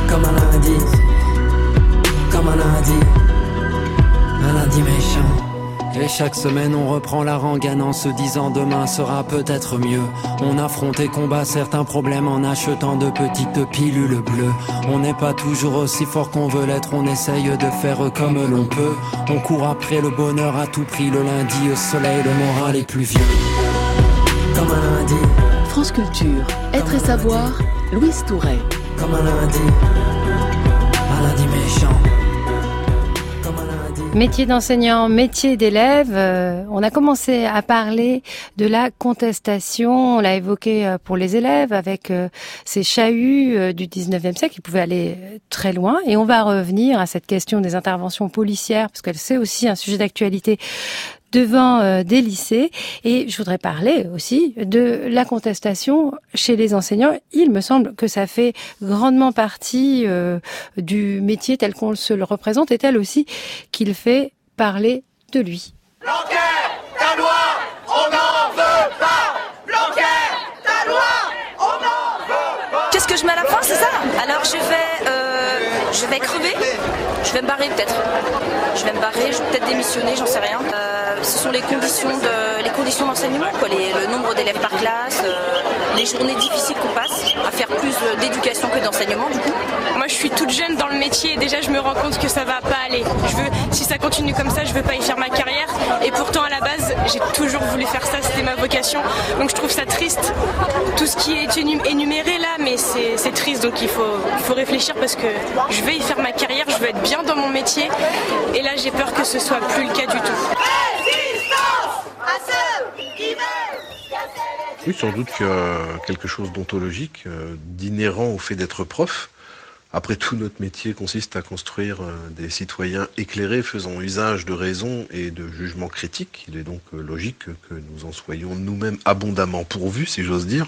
comme un lundi, comme un lundi, un lundi méchant. Et chaque semaine on reprend la rengaine en se disant demain sera peut-être mieux. On affronte et combat certains problèmes en achetant de petites pilules bleues. On n'est pas toujours aussi fort qu'on veut l'être, on essaye de faire comme l'on peut. On court après le bonheur à tout prix, le lundi au soleil, le moral est plus vieux. Comme un lundi. France Culture, Être et savoir, Louise Touret. Comme un lundi, un lundi méchant. Métier d'enseignant, métier d'élève, euh, on a commencé à parler de la contestation, on l'a évoqué pour les élèves avec euh, ces chahuts euh, du dix-neuvième siècle qui pouvaient aller très loin, et on va revenir à cette question des interventions policières parce que c'est aussi un sujet d'actualité devant euh, des lycées. Et je voudrais parler aussi de la contestation chez les enseignants. Il me semble que ça fait grandement partie euh, du métier tel qu'on se le représente et tel aussi qu'il fait parler de lui. Blanquer, ta loi, on n'en veut pas. Blanquer, ta loi, on n'en veut pas. Qu'est-ce que je mets à la fin, c'est ça? Alors je vais, euh, je vais crever, je vais me barrer peut-être. Je vais me barrer, je vais peut-être démissionner, j'en sais rien. Euh, ce sont les conditions de, les conditions d'enseignement, quoi, les, le nombre d'élèves par classe, euh, les journées difficiles qu'on passe à faire plus d'éducation que d'enseignement, du coup. Moi, je suis toute jeune dans le métier et déjà, je me rends compte que ça va pas aller. Je veux, si ça continue comme ça, je veux pas y faire ma carrière. Et pourtant, à la base, j'ai toujours voulu faire ça, c'était ma vocation. Donc, je trouve ça triste. Tout ce qui est énuméré là, mais c'est, c'est triste. Donc, il faut, il faut réfléchir parce que je vais y faire ma carrière, je veux être bien dans mon métier. Et là, j'ai peur que ce soit plus le cas du tout. Résistance à ceux qui veulent casser les... Oui, sans doute qu'il y a quelque chose d'ontologique, d'inhérent au fait d'être prof. Après tout, notre métier consiste à construire des citoyens éclairés, faisant usage de raison et de jugement critique. Il est donc logique que nous en soyons nous-mêmes abondamment pourvus, si j'ose dire.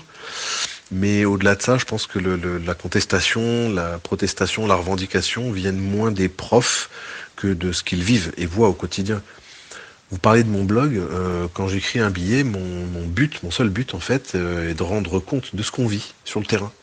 Mais au-delà de ça, je pense que le, le, la contestation, la protestation, la revendication viennent moins des profs que de ce qu'ils vivent et voient au quotidien. Vous parlez de mon blog, euh, quand j'écris un billet, mon, mon but, mon seul but en fait, euh, est de rendre compte de ce qu'on vit sur le terrain.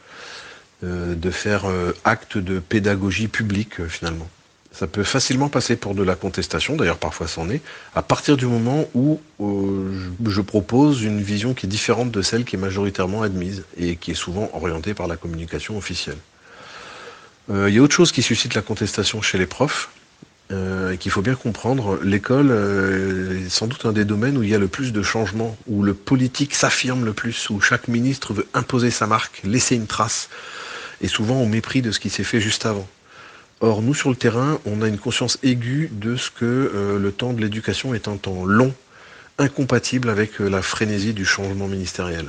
Euh, de faire euh, acte de pédagogie publique euh, finalement. Ça peut facilement passer pour de la contestation, d'ailleurs parfois c'en est, à partir du moment où euh, je, je propose une vision qui est différente de celle qui est majoritairement admise et qui est souvent orientée par la communication officielle. Euh, il y a autre chose qui suscite la contestation chez les profs, euh, et qu'il faut bien comprendre. L'école euh, est sans doute un des domaines où il y a le plus de changements, où le politique s'affirme le plus, où chaque ministre veut imposer sa marque, laisser une trace, et souvent au mépris de ce qui s'est fait juste avant. Or, nous, sur le terrain, on a une conscience aiguë de ce que euh, le temps de l'éducation est un temps long, incompatible avec euh, la frénésie du changement ministériel.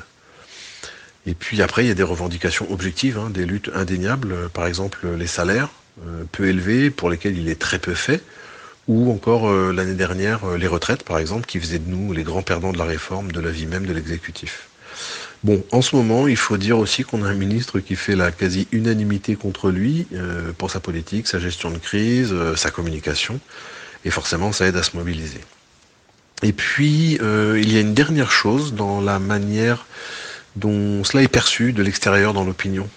Et puis après, il y a des revendications objectives, hein, des luttes indéniables, euh, par exemple les salaires euh, peu élevés, pour lesquels il est très peu fait, ou encore euh, l'année dernière, euh, les retraites, par exemple, qui faisaient de nous les grands perdants de la réforme, de la vie même de l'exécutif. Bon, en ce moment, il faut dire aussi qu'on a un ministre qui fait la quasi-unanimité contre lui euh, pour sa politique, sa gestion de crise, euh, sa communication, et forcément, ça aide à se mobiliser. Et puis, euh, il y a une dernière chose dans la manière dont cela est perçu de l'extérieur dans l'opinion.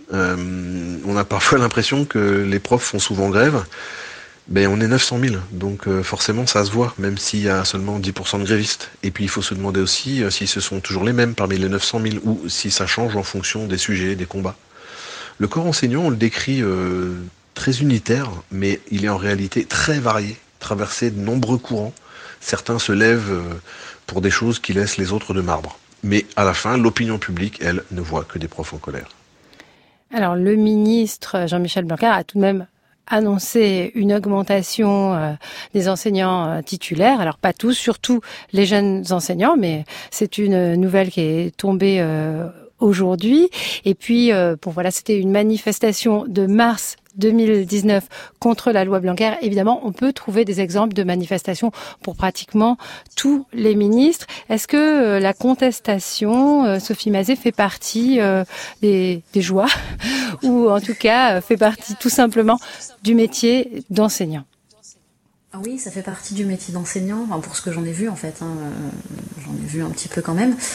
Euh, on a parfois l'impression que les profs font souvent grève. Ben, on est neuf cent mille, donc euh, forcément ça se voit, même s'il y a seulement dix pour cent de grévistes. Et puis il faut se demander aussi euh, si ce sont toujours les mêmes parmi les neuf cent mille, ou si ça change en fonction des sujets, des combats. Le corps enseignant, on le décrit euh, très unitaire, mais il est en réalité très varié, traversé de nombreux courants. Certains se lèvent euh, pour des choses qui laissent les autres de marbre. Mais à la fin, l'opinion publique, elle, ne voit que des profs en colère. Alors le ministre Jean-Michel Blanquer a tout de même annoncer une augmentation euh, des enseignants euh, titulaires. Alors pas tous, surtout les jeunes enseignants, mais c'est une nouvelle qui est tombée euh, aujourd'hui. Et puis, euh, bon voilà, c'était une manifestation de mars deux mille dix-neuf contre la loi Blanquer. Évidemment, on peut trouver des exemples de manifestations pour pratiquement tous les ministres. Est-ce que euh, la contestation, euh, Sophie Mazet, fait partie euh, des, des joies ou en tout cas euh, fait partie tout simplement du métier d'enseignant? Ah oui, ça fait partie du métier d'enseignant, enfin, pour ce que j'en ai vu en fait, hein, euh, j'en ai vu un petit peu quand même.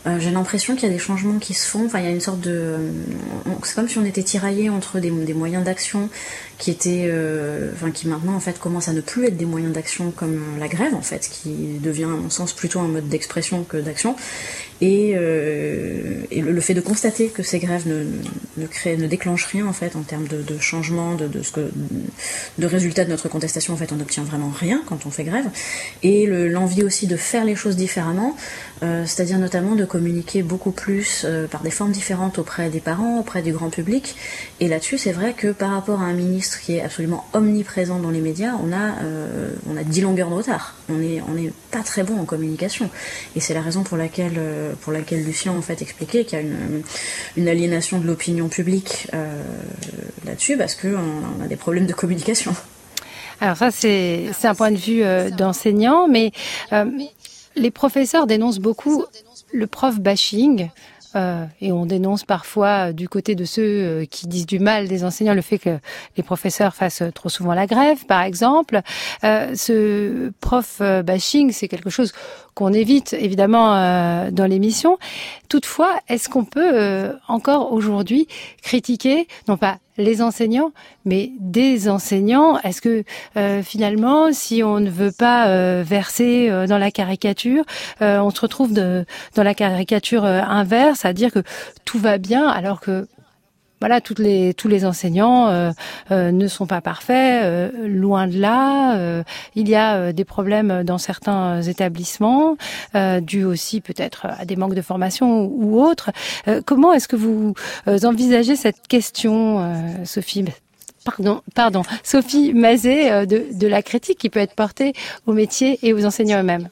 Euh, j'ai l'impression qu'il y a des changements qui se font. Enfin, il y a une sorte de... C'est comme si on était tiraillé entre des, des moyens d'action qui étaient... Euh, enfin, qui maintenant, en fait, commencent à ne plus être des moyens d'action comme la grève, en fait, qui devient, à mon sens, plutôt un mode d'expression que d'action. Et, euh, et le, le fait de constater que ces grèves ne, ne, créent, ne déclenchent rien, en fait, en termes de, de changement, de, de, ce que, de résultats de notre contestation, en fait, on n'obtient vraiment rien quand on fait grève. Et le, l'envie aussi de faire les choses différemment, euh, c'est-à-dire notamment de communiquer beaucoup plus euh, par des formes différentes auprès des parents, auprès du grand public. Et là-dessus, c'est vrai que par rapport à un ministre qui est absolument omniprésent dans les médias, on a, euh, on a dix longueurs de retard. On est, on n'est pas très bon en communication. Et c'est la raison pour laquelle, euh, pour laquelle Lucien en fait expliquait qu'il y a une, une aliénation de l'opinion publique euh, là-dessus, parce qu'on on a des problèmes de communication. Alors ça, c'est, c'est un point de vue euh, d'enseignant, mais euh, les professeurs dénoncent beaucoup le prof bashing. Euh, et on dénonce parfois euh, du côté de ceux euh, qui disent du mal des enseignants le fait que les professeurs fassent trop souvent la grève, par exemple. Euh, ce prof euh, bashing, c'est quelque chose qu'on évite évidemment euh, dans l'émission. Toutefois, est-ce qu'on peut euh, encore aujourd'hui critiquer, non pas les enseignants, mais des enseignants? Est-ce que euh, finalement, si on ne veut pas euh, verser euh, dans la caricature, euh, on se retrouve de, dans la caricature euh, inverse, à dire que tout va bien, alors que voilà, toutes les, tous les enseignants euh, euh, ne sont pas parfaits, euh, loin de là. Euh, il y a euh, des problèmes dans certains établissements, euh, dus aussi peut-être à des manques de formation ou, ou autres. Euh, comment est-ce que vous euh, envisagez cette question, euh, Sophie ? Pardon, pardon, Sophie Mazet, euh, de, de la critique qui peut être portée aux métiers et aux enseignants eux-mêmes.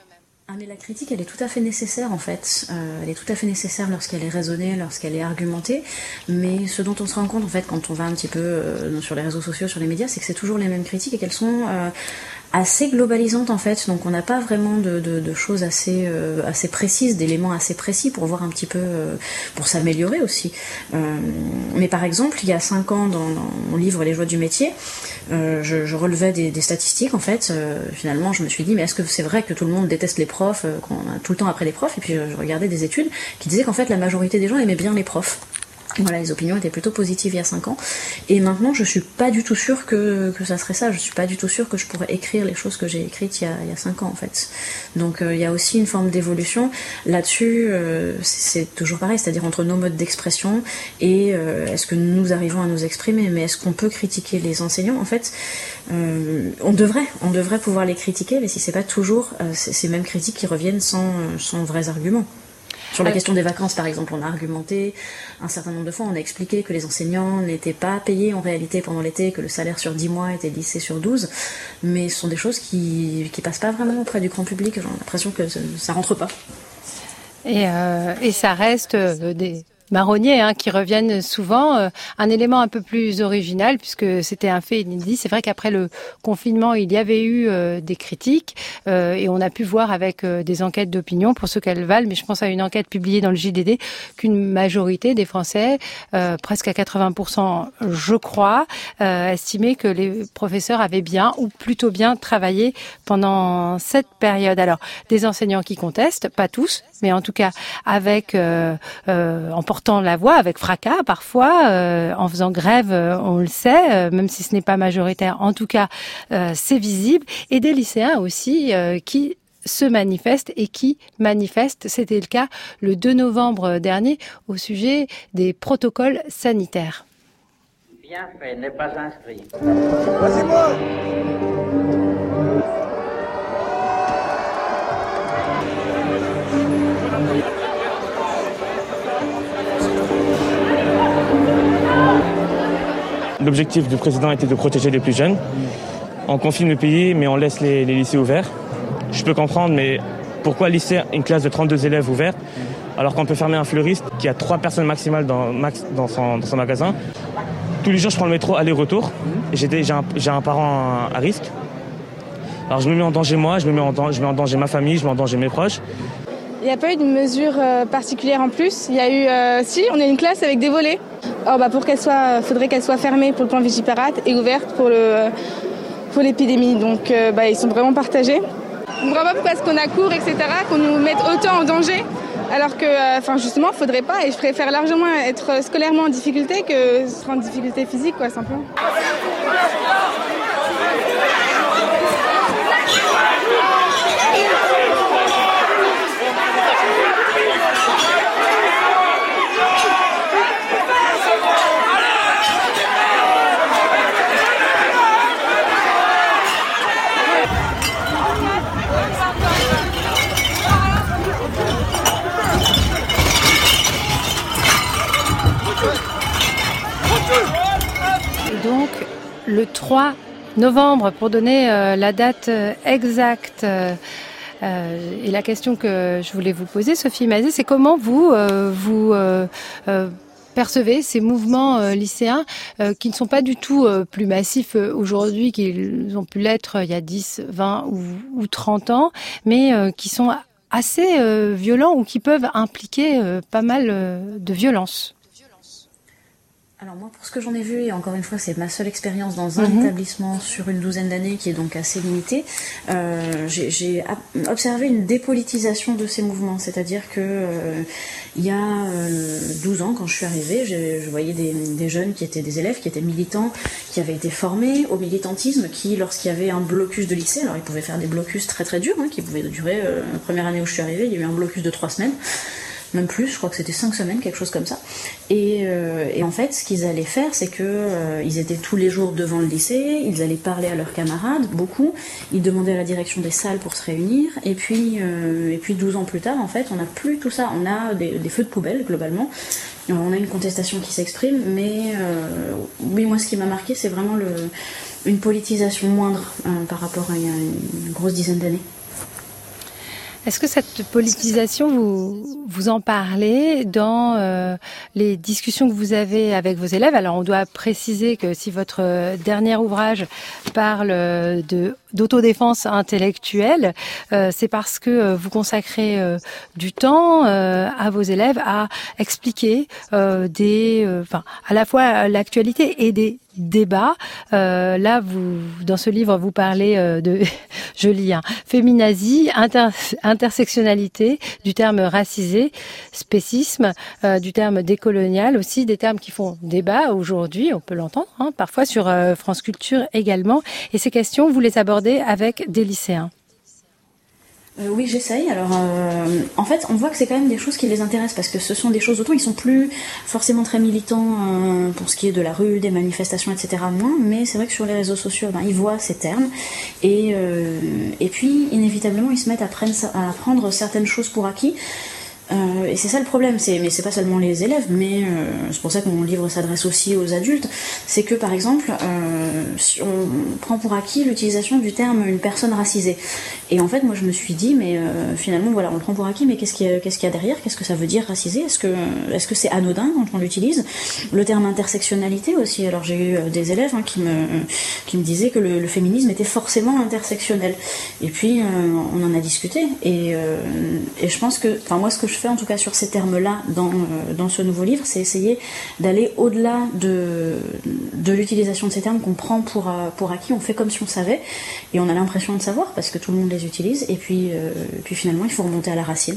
Ah mais la critique, elle est tout à fait nécessaire en fait. Euh, elle est tout à fait nécessaire lorsqu'elle est raisonnée, lorsqu'elle est argumentée. Mais ce dont on se rend compte en fait quand on va un petit peu euh, sur les réseaux sociaux, sur les médias, c'est que c'est toujours les mêmes critiques et qu'elles sont euh, assez globalisantes en fait. Donc on n'a pas vraiment de, de, de choses assez euh, assez précises, d'éléments assez précis pour voir un petit peu, euh, pour s'améliorer aussi. Euh, mais par exemple, il y a cinq ans dans, dans mon livre Les joies du métier, euh, je, je relevais des, des statistiques en fait. Euh, finalement, je me suis dit mais est-ce que c'est vrai que tout le monde déteste les profs, euh, qu'on a tout le temps après les profs? Et puis je, je regardais des études qui disaient qu'en fait la majorité des gens aimaient bien les profs. Voilà, les opinions étaient plutôt positives il y a cinq ans. Et maintenant, je suis pas du tout sûre que, que ça serait ça. Je suis pas du tout sûre que je pourrais écrire les choses que j'ai écrites il y a, il y a cinq ans, en fait. Donc, euh, il y a aussi une forme d'évolution. Là-dessus, euh, c'est, c'est toujours pareil, c'est-à-dire entre nos modes d'expression et euh, est-ce que nous arrivons à nous exprimer. Mais est-ce qu'on peut critiquer les enseignants? En fait, euh, on devrait, on devrait pouvoir les critiquer, mais si c'est pas toujours euh, c'est, ces mêmes critiques qui reviennent sans, sans vrais arguments. Sur la question des vacances, par exemple, on a argumenté un certain nombre de fois, on a expliqué que les enseignants n'étaient pas payés en réalité pendant l'été, que le salaire sur dix mois était lissé sur douze, mais ce sont des choses qui qui passent pas vraiment auprès du grand public. J'ai l'impression que ça, ça rentre pas. Et, euh, et ça reste euh, des marronniers hein, qui reviennent souvent. Euh, un élément un peu plus original, puisque c'était un fait inédit. C'est vrai qu'après le confinement, il y avait eu euh, des critiques euh, et on a pu voir avec euh, des enquêtes d'opinion, pour ce qu'elles valent, mais je pense à une enquête publiée dans le J D D, qu'une majorité des Français, euh, presque à quatre-vingts pour cent je crois, euh, estimaient que les professeurs avaient bien ou plutôt bien travaillé pendant cette période. Alors, des enseignants qui contestent, pas tous, mais en tout cas avec euh, euh, en portant la voix, avec fracas parfois, euh, en faisant grève, euh, on le sait, euh, même si ce n'est pas majoritaire, en tout cas euh, c'est visible, et des lycéens aussi euh, qui se manifestent et qui manifestent, c'était le cas le deux novembre dernier, au sujet des protocoles sanitaires. Bien fait, n'est pas inscrit. Passez-moi. L'objectif du président était de protéger les plus jeunes. On confine le pays, mais on laisse les, les lycées ouverts. Je peux comprendre, mais pourquoi lycée une classe de trente-deux élèves ouverts, alors qu'on peut fermer un fleuriste qui a trois personnes maximales dans, max, dans, son, dans son magasin? Tous les jours, je prends le métro aller-retour. Et j'ai, j'ai, un, j'ai un parent à, à risque. Alors je me mets en danger moi, je me mets en, je mets en danger ma famille, je mets en danger mes proches. Il n'y a pas eu de mesure euh, particulière en plus. Il y a eu, euh, si, on est une classe avec des volets. Or, bah, pour qu'elle soit, faudrait qu'elle soit fermée pour le plan Vigipirate et ouverte pour le, pour l'épidémie. Donc, euh, bah, ils sont vraiment partagés. On ne comprend pas pourquoi est-ce qu'on a cours, et cetera, qu'on nous mette autant en danger, Alors que, enfin, justement, il ne faudrait pas, et je préfère largement être scolairement en difficulté que être en difficulté physique, quoi, simplement. Donc, le trois novembre, pour donner euh, la date euh, exacte, euh, euh, et la question que je voulais vous poser, Sophie Mazet, c'est comment vous, euh, vous euh, euh, percevez ces mouvements euh, lycéens euh, qui ne sont pas du tout euh, plus massifs euh, aujourd'hui qu'ils ont pu l'être euh, il y a dix, vingt ou, ou trente ans, mais euh, qui sont assez euh, violents ou qui peuvent impliquer euh, pas mal euh, de violence. Alors moi, pour ce que j'en ai vu, et encore une fois, c'est ma seule expérience dans un mmh. établissement sur une douzaine d'années, qui est donc assez limitée, euh, j'ai, j'ai observé une dépolitisation de ces mouvements, c'est-à-dire que euh, il y a euh, douze ans, quand je suis arrivée, je, je voyais des, des jeunes qui étaient des élèves, qui étaient militants, qui avaient été formés au militantisme, qui, lorsqu'il y avait un blocus de lycée, alors ils pouvaient faire des blocus très très durs, hein, qui pouvaient durer, euh, la première année où je suis arrivée, il y a eu un blocus de trois semaines, même plus, je crois que c'était cinq semaines, quelque chose comme ça. Et, euh, et en fait, ce qu'ils allaient faire, c'est que euh, ils étaient tous les jours devant le lycée, ils allaient parler à leurs camarades, beaucoup, ils demandaient à la direction des salles pour se réunir, et puis, euh, et puis douze ans plus tard, en fait, on n'a plus tout ça, on a des, des feux de poubelle, globalement. On a une contestation qui s'exprime, mais euh, oui, moi, ce qui m'a marqué, c'est vraiment le, une politisation moindre euh, par rapport à il y a une grosse dizaine d'années. Est-ce que cette politisation, vous, vous en parlez dans euh, les discussions que vous avez avec vos élèves? Alors, on doit préciser que si votre dernier ouvrage parle de d'autodéfense intellectuelle, euh, c'est parce que vous consacrez euh, du temps euh, à vos élèves à expliquer euh, des, euh, enfin, à la fois l'actualité et des débats. Euh, là, vous, dans ce livre, vous parlez euh, de, je lis, hein, féminazie, inter, intersectionnalité, du terme racisé, spécisme, euh, du terme décolonial aussi, des termes qui font débat aujourd'hui, on peut l'entendre, hein, parfois sur euh, France Culture également. Et ces questions, vous les abordez avec des lycéens. Euh, oui, j'essaye. Alors, euh, en fait, on voit que c'est quand même des choses qui les intéressent parce que ce sont des choses, autant ils sont plus forcément très militants euh, pour ce qui est de la rue, des manifestations, et cetera. Moins, mais c'est vrai que sur les réseaux sociaux, ben, ils voient ces termes et euh, et puis inévitablement ils se mettent à prendre, à prendre certaines choses pour acquis. Euh, et c'est ça le problème, c'est, mais c'est pas seulement les élèves, mais euh, c'est pour ça que mon livre s'adresse aussi aux adultes, c'est que par exemple, euh, on prend pour acquis l'utilisation du terme une personne racisée. Et en fait, moi je me suis dit, mais euh, finalement, voilà, on le prend pour acquis, mais qu'est-ce qu'il y a, qu'est-ce qu'il y a derrière? Qu'est-ce que ça veut dire racisé? Est-ce que, est-ce que c'est anodin quand on l'utilise? Le terme intersectionnalité aussi, alors j'ai eu des élèves hein, qui, me, qui me disaient que le, le féminisme était forcément intersectionnel. Et puis, euh, on en a discuté, et, euh, et je pense que, enfin moi ce que je fais en tout cas sur ces termes-là dans, euh, dans ce nouveau livre, c'est essayer d'aller au-delà de, de l'utilisation de ces termes qu'on prend pour, euh, pour acquis, on fait comme si on savait, et on a l'impression de savoir parce que tout le monde les utilise, et puis, euh, puis finalement il faut remonter à la racine.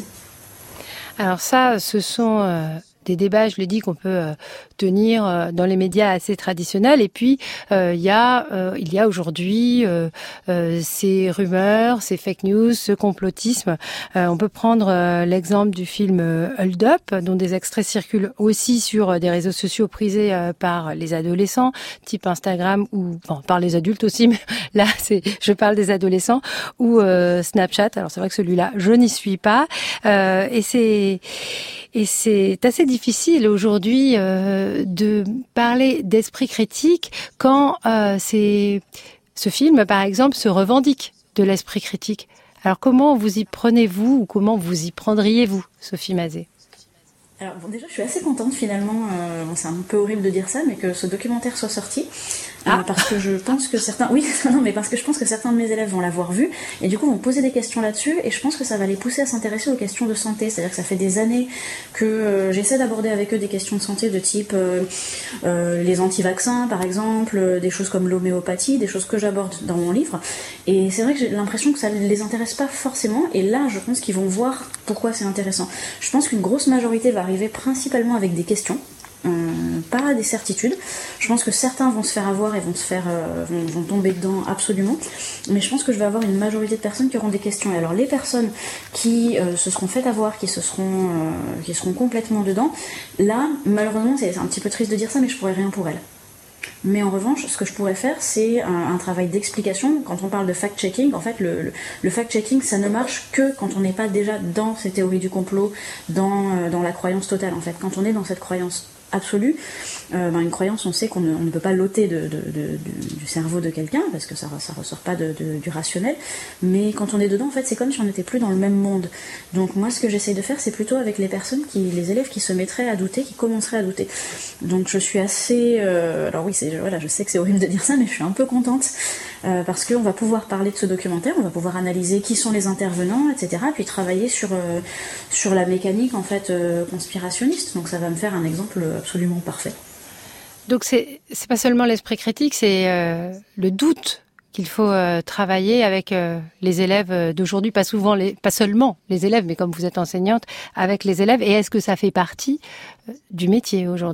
Alors ça, ce sont euh, des débats, je l'ai dit, qu'on peut euh, tenir euh, dans les médias assez traditionnels. Et puis, euh, il y a, euh, il y a aujourd'hui euh, euh, ces rumeurs, ces fake news, ce complotisme. Euh, on peut prendre euh, l'exemple du film euh, Hold Up, dont des extraits circulent aussi sur euh, des réseaux sociaux prisés euh, par les adolescents, type Instagram, ou bon, par les adultes aussi, mais là, c'est, je parle des adolescents, ou euh, Snapchat. Alors c'est vrai que celui-là, je n'y suis pas. Euh, et c'est Et c'est assez difficile aujourd'hui euh, de parler d'esprit critique quand euh, c'est, ce film, par exemple, se revendique de l'esprit critique. Alors comment vous y prenez-vous ou comment vous y prendriez-vous, Sophie Mazet ? Alors bon, déjà je suis assez contente finalement, euh, bon, c'est un peu horrible de dire ça, mais que ce documentaire soit sorti, ah. euh, parce que je pense que certains, oui, non mais parce que je pense que certains de mes élèves vont l'avoir vu, et du coup vont poser des questions là-dessus, et je pense que ça va les pousser à s'intéresser aux questions de santé, c'est-à-dire que ça fait des années que euh, j'essaie d'aborder avec eux des questions de santé de type euh, euh, les anti-vaccins par exemple, euh, des choses comme l'homéopathie, des choses que j'aborde dans mon livre, et c'est vrai que j'ai l'impression que ça les intéresse pas forcément, et là je pense qu'ils vont voir pourquoi c'est intéressant. Je pense qu'une grosse majorité va arriver principalement avec des questions. Euh, pas des certitudes. Je pense que certains vont se faire avoir et vont se faire euh, vont, vont tomber dedans absolument, mais je pense que je vais avoir une majorité de personnes qui auront des questions. Et alors les personnes qui euh, se seront faites avoir, qui se seront euh, qui seront complètement dedans, là malheureusement c'est un petit peu triste de dire ça, mais je pourrais rien pour elles. Mais en revanche, ce que je pourrais faire, c'est un, un travail d'explication. Quand on parle de fact-checking, en fait, le, le, le fact-checking, ça ne marche que quand on n'est pas déjà dans ces théories du complot, dans, euh, dans la croyance totale, en fait. Quand on est dans cette croyance absolue, euh, ben une croyance, on sait qu'on ne, on ne peut pas l'ôter de, de, de, de, du cerveau de quelqu'un, parce que ça ne ressort pas de, de, du rationnel, mais quand on est dedans, en fait, c'est comme si on n'était plus dans le même monde. Donc moi, ce que j'essaye de faire, c'est plutôt avec les personnes, qui, les élèves qui se mettraient à douter, qui commenceraient à douter. Donc je suis assez... Euh, alors oui, c'est, voilà, je sais que c'est horrible de dire ça, mais je suis un peu contente, euh, parce qu'on va pouvoir parler de ce documentaire, on va pouvoir analyser qui sont les intervenants, et cetera, puis travailler sur, euh, sur la mécanique, en fait, euh, conspirationniste. Donc ça va me faire un exemple absolument parfait. Donc c'est c'est pas seulement l'esprit critique, c'est euh, le doute qu'il faut euh, travailler avec euh, les élèves d'aujourd'hui, pas souvent les, pas seulement les élèves, mais comme vous êtes enseignante, avec les élèves. Et est-ce que ça fait partie euh, du métier aujourd'hui ?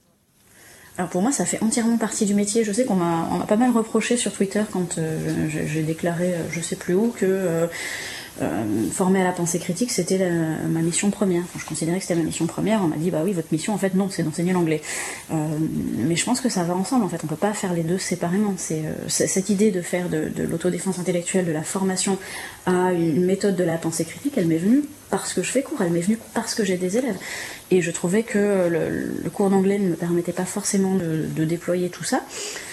Alors pour moi, ça fait entièrement partie du métier. Je sais qu'on m'a, on m'a pas mal reproché sur Twitter quand euh, j'ai, j'ai déclaré, euh, je sais plus où, que euh, euh, former à la pensée critique, c'était la, ma mission première. Enfin, je considérais que c'était ma mission première. On m'a dit, bah oui, votre mission, en fait, non, c'est d'enseigner l'anglais. Euh, mais je pense que ça va ensemble, en fait. On peut pas faire les deux séparément. C'est, euh, c'est cette idée de faire de, de l'autodéfense intellectuelle, de la formation à une méthode de la pensée critique, elle m'est venue parce que je fais cours, elle m'est venue parce que j'ai des élèves. Et je trouvais que le, le cours d'anglais ne me permettait pas forcément de, de déployer tout ça.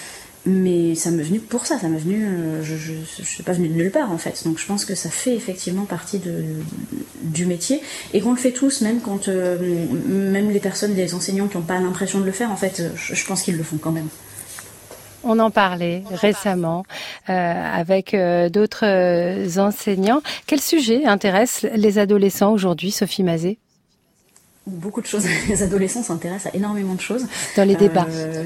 Mais ça m'est venu pour ça, ça m'est venu, je, je, je suis pas venue de nulle part en fait. Donc je pense que ça fait effectivement partie de, du métier et qu'on le fait tous, même quand, euh, même les personnes, les enseignants qui n'ont pas l'impression de le faire, en fait, je, je pense qu'ils le font quand même. On en parlait récemment euh, avec euh, d'autres euh, enseignants. Quel sujet intéresse les adolescents aujourd'hui, Sophie Mazet ? Beaucoup de choses. Les adolescents s'intéressent à énormément de choses. Dans les débats. Euh,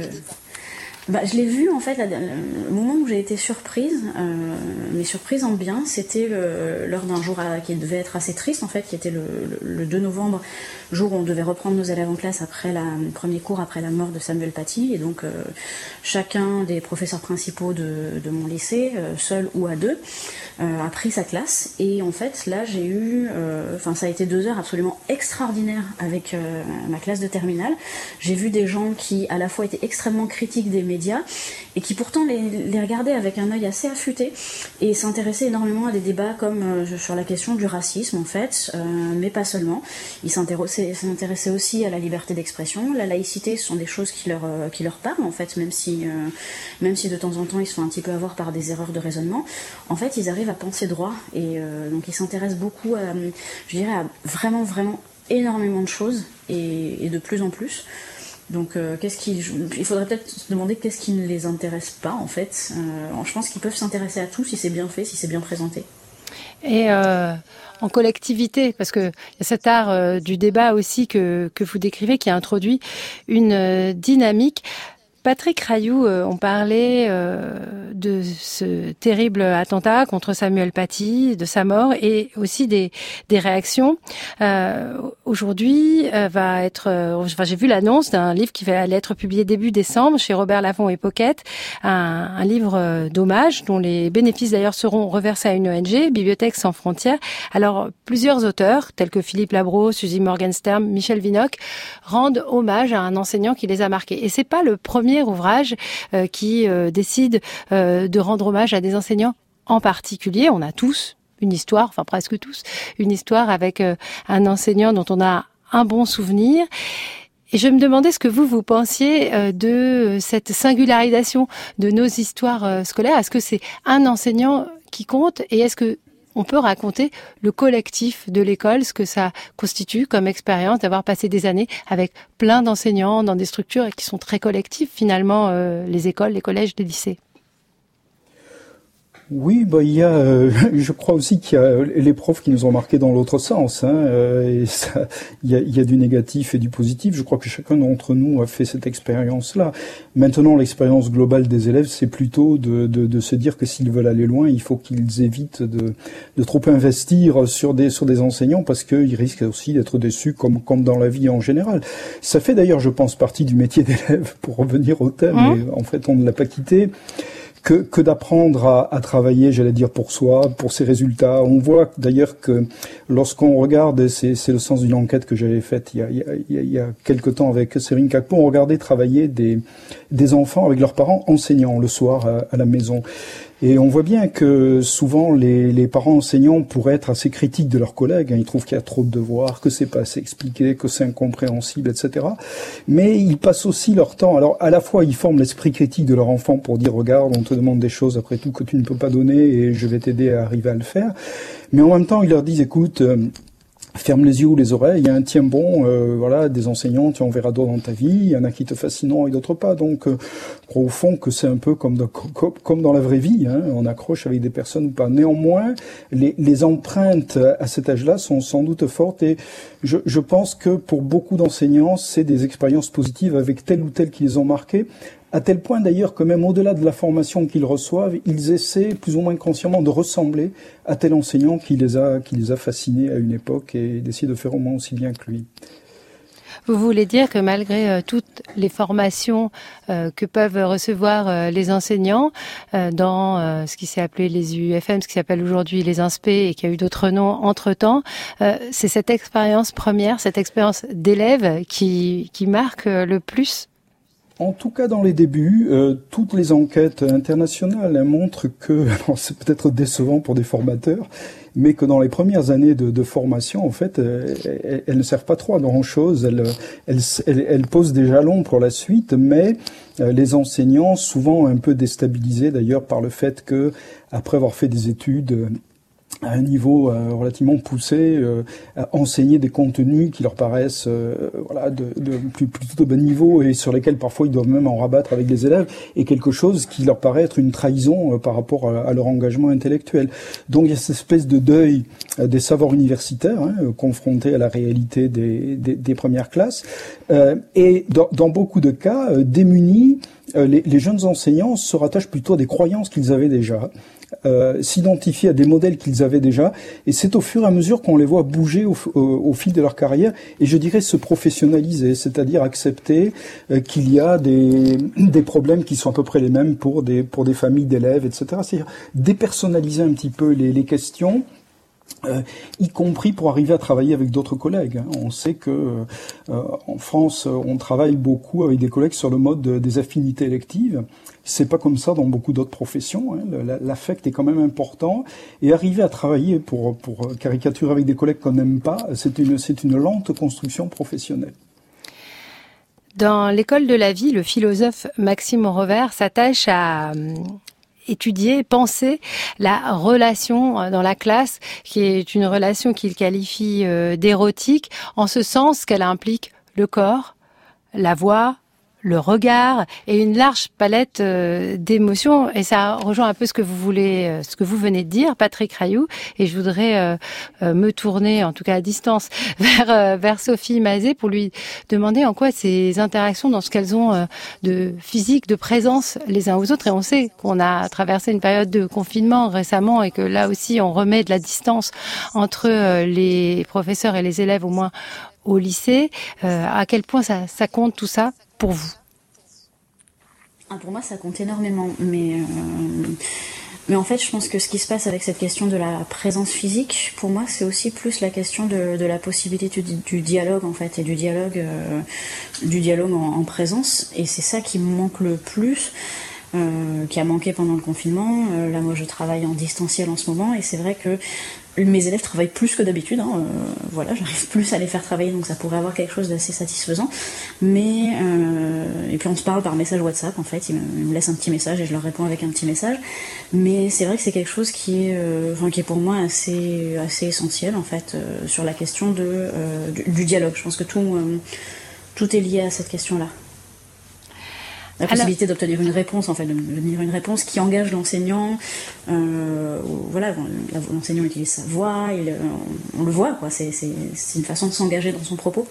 Bah, je l'ai vu en fait, la, le moment où j'ai été surprise, euh, mais surprise en bien, c'était le, lors d'un jour à, qui devait être assez triste en fait, qui était le, le, le deux novembre, jour où on devait reprendre nos élèves en classe après la, le premier cours, après la mort de Samuel Paty, et donc euh, chacun des professeurs principaux de, de mon lycée, euh, seul ou à deux, euh, a pris sa classe, et en fait là j'ai eu, enfin euh, ça a été deux heures absolument extraordinaires avec euh, ma classe de terminale. J'ai vu des gens qui à la fois étaient extrêmement critiques des médias, et qui pourtant les, les regardaient avec un œil assez affûté et s'intéressaient énormément à des débats comme euh, sur la question du racisme en fait, euh, mais pas seulement. Ils s'intéressaient, s'intéressaient aussi à la liberté d'expression, la laïcité, ce sont des choses qui leur, euh, qui leur parlent en fait, même si, euh, même si de temps en temps ils se font un petit peu avoir par des erreurs de raisonnement. En fait, ils arrivent à penser droit et euh, donc ils s'intéressent beaucoup à, je dirais, à vraiment, vraiment énormément de choses et, et de plus en plus. Donc, euh, qu'est-ce qui, il faudrait peut-être se demander qu'est-ce qui ne les intéresse pas, en fait. Euh, je pense qu'ils peuvent s'intéresser à tout si c'est bien fait, si c'est bien présenté. Et euh, en collectivité, parce que il y a cet art euh, du débat aussi que que vous décrivez, qui a introduit une euh, dynamique. Patrick Rayoux, euh, on parlait euh, de ce terrible attentat contre Samuel Paty, de sa mort et aussi des, des réactions. Euh, aujourd'hui, euh, va être, euh, enfin, j'ai vu l'annonce d'un livre qui va aller être publié début décembre chez Robert Laffont et Pocket, un, un livre d'hommage dont les bénéfices d'ailleurs seront reversés à une O N G, Bibliothèques sans frontières. Alors, plusieurs auteurs, tels que Philippe Labro, Suzy Morgenstern, Michel Vinocq, rendent hommage à un enseignant qui les a marqués. Et c'est pas le premier ouvrage euh, qui euh, décide euh, de rendre hommage à des enseignants en particulier. On a tous une histoire, enfin presque tous, une histoire avec euh, un enseignant dont on a un bon souvenir. Et je me demandais ce que vous, vous pensiez euh, de cette singularisation de nos histoires euh, scolaires. Est-ce que c'est un enseignant qui compte et est-ce que on peut raconter le collectif de l'école, ce que ça constitue comme expérience d'avoir passé des années avec plein d'enseignants dans des structures qui sont très collectives finalement, euh, les écoles, les collèges, les lycées. Oui, bah il y a, euh, je crois aussi qu'il y a les profs qui nous ont marqués dans l'autre sens. Hein, euh, et ça, il y a, il y a du négatif et du positif. Je crois que chacun d'entre nous a fait cette expérience-là. Maintenant, l'expérience globale des élèves, c'est plutôt de, de, de se dire que s'ils veulent aller loin, il faut qu'ils évitent de, de trop investir sur des sur des enseignants parce qu'ils risquent aussi d'être déçus, comme comme dans la vie en général. Ça fait d'ailleurs, je pense, partie du métier d'élève. Pour revenir au thème, mmh. et en fait, on ne l'a pas quitté. Que, que d'apprendre à, à travailler, j'allais dire, pour soi, pour ses résultats. On voit d'ailleurs que lorsqu'on regarde, c'est, c'est le sens d'une enquête que j'avais faite il y a, il y a, il y a quelque temps avec Sérine Kakpo, on regardait travailler des, des enfants avec leurs parents enseignants le soir à, à la maison. Et on voit bien que souvent les, les parents enseignants pourraient être assez critiques de leurs collègues. Hein. Ils trouvent qu'il y a trop de devoirs, que c'est pas assez expliqué, que c'est incompréhensible, et cetera. Mais ils passent aussi leur temps. Alors à la fois ils forment l'esprit critique de leur enfant pour dire regarde, on te demande des choses après tout que tu ne peux pas donner et je vais t'aider à arriver à le faire. Mais en même temps ils leur disent écoute, euh, ferme les yeux ou les oreilles, il y a un tiens bon, euh, voilà, des enseignants, tu en verras d'autres dans ta vie, il y en a qui te fascinent et d'autres pas. Donc, euh, je crois au fond que c'est un peu comme dans, comme dans la vraie vie, hein, on accroche avec des personnes ou pas. Néanmoins, les, les empreintes à cet âge-là sont sans doute fortes et je, je pense que pour beaucoup d'enseignants, c'est des expériences positives avec tel ou tel qui les ont marqués. À tel point d'ailleurs que même au-delà de la formation qu'ils reçoivent, ils essaient plus ou moins consciemment de ressembler à tel enseignant qui les a, qui les a fascinés à une époque et d'essayer de faire au moins aussi bien que lui. Vous voulez dire que malgré euh, toutes les formations euh, que peuvent recevoir euh, les enseignants euh, dans euh, ce qui s'est appelé les U F M, ce qui s'appelle aujourd'hui les INSPE et qui a eu d'autres noms entre-temps, euh, c'est cette expérience première, cette expérience d'élève qui, qui marque euh, le plus? En tout cas, dans les débuts, euh, toutes les enquêtes internationales hein, montrent que, alors c'est peut-être décevant pour des formateurs, mais que dans les premières années de, de formation, en fait, euh, elles, elles ne servent pas trop à grand-chose. Elles, elles, elles, elles posent des jalons pour la suite, mais euh, les enseignants, souvent un peu déstabilisés d'ailleurs par le fait que, après avoir fait des études euh, à un niveau euh, relativement poussé, euh, à enseigner des contenus qui leur paraissent euh, voilà de, de plus plutôt de bas niveau et sur lesquels parfois ils doivent même en rabattre avec les élèves, et quelque chose qui leur paraît être une trahison euh, par rapport à, à leur engagement intellectuel. Donc il y a cette espèce de deuil euh, des savoirs universitaires hein, euh, confrontés à la réalité des, des, des premières classes, euh, et dans, dans beaucoup de cas euh, démunis, euh, les, les jeunes enseignants se rattachent plutôt à des croyances qu'ils avaient déjà. Euh, s'identifier à des modèles qu'ils avaient déjà, et c'est au fur et à mesure qu'on les voit bouger au, au, au fil de leur carrière, et je dirais se professionnaliser, c'est-à-dire accepter euh, qu'il y a des, des problèmes qui sont à peu près les mêmes pour des, pour des familles d'élèves, et cetera. C'est-à-dire dépersonnaliser un petit peu les, les questions, Euh, y compris pour arriver à travailler avec d'autres collègues. Hein. On sait que euh, en France, on travaille beaucoup avec des collègues sur le mode de, des affinités électives. C'est pas comme ça dans beaucoup d'autres professions. Hein. L'affect est quand même important. Et arriver à travailler pour, pour caricaturer avec des collègues qu'on n'aime pas, c'est une, c'est une lente construction professionnelle. Dans l'école de la vie, le philosophe Maxime Rover s'attache à étudier, penser la relation dans la classe, qui est une relation qu'il qualifie d'érotique, en ce sens qu'elle implique le corps, la voix, le regard et une large palette euh, d'émotions, et ça rejoint un peu ce que vous voulez, euh, ce que vous venez de dire, Patrick Rayoux. Et je voudrais euh, euh, me tourner, en tout cas à distance, vers euh, vers Sophie Mazet pour lui demander en quoi ces interactions, dans ce qu'elles ont euh, de physique, de présence les uns aux autres. Et on sait qu'on a traversé une période de confinement récemment et que là aussi on remet de la distance entre euh, les professeurs et les élèves, au moins au lycée. Euh, à quel point ça, ça compte tout ça pour vous? Ah, pour moi, ça compte énormément. Mais, euh, mais en fait, je pense que ce qui se passe avec cette question de la présence physique, pour moi, c'est aussi plus la question de, de la possibilité du, du dialogue, en fait, et du dialogue, euh, du dialogue en, en présence. Et c'est ça qui me manque le plus, euh, qui a manqué pendant le confinement. Euh, là, moi, je travaille en distanciel en ce moment, et c'est vrai que mes élèves travaillent plus que d'habitude, hein, euh, voilà, j'arrive plus à les faire travailler, donc ça pourrait avoir quelque chose d'assez satisfaisant. Mais euh, et puis on se parle par message WhatsApp, en fait, ils me, ils me laissent un petit message et je leur réponds avec un petit message. Mais c'est vrai que c'est quelque chose qui est, euh, enfin, qui est pour moi assez, assez essentiel, en fait, euh, sur la question de euh, du, du dialogue. Je pense que tout, euh, tout est lié à cette question-là. la possibilité Alors... d'obtenir une réponse, en fait, d'obtenir une réponse qui engage l'enseignant. Euh, voilà, l'enseignant utilise sa voix, il, on, on le voit, quoi. C'est, c'est, c'est une façon de s'engager dans son propos.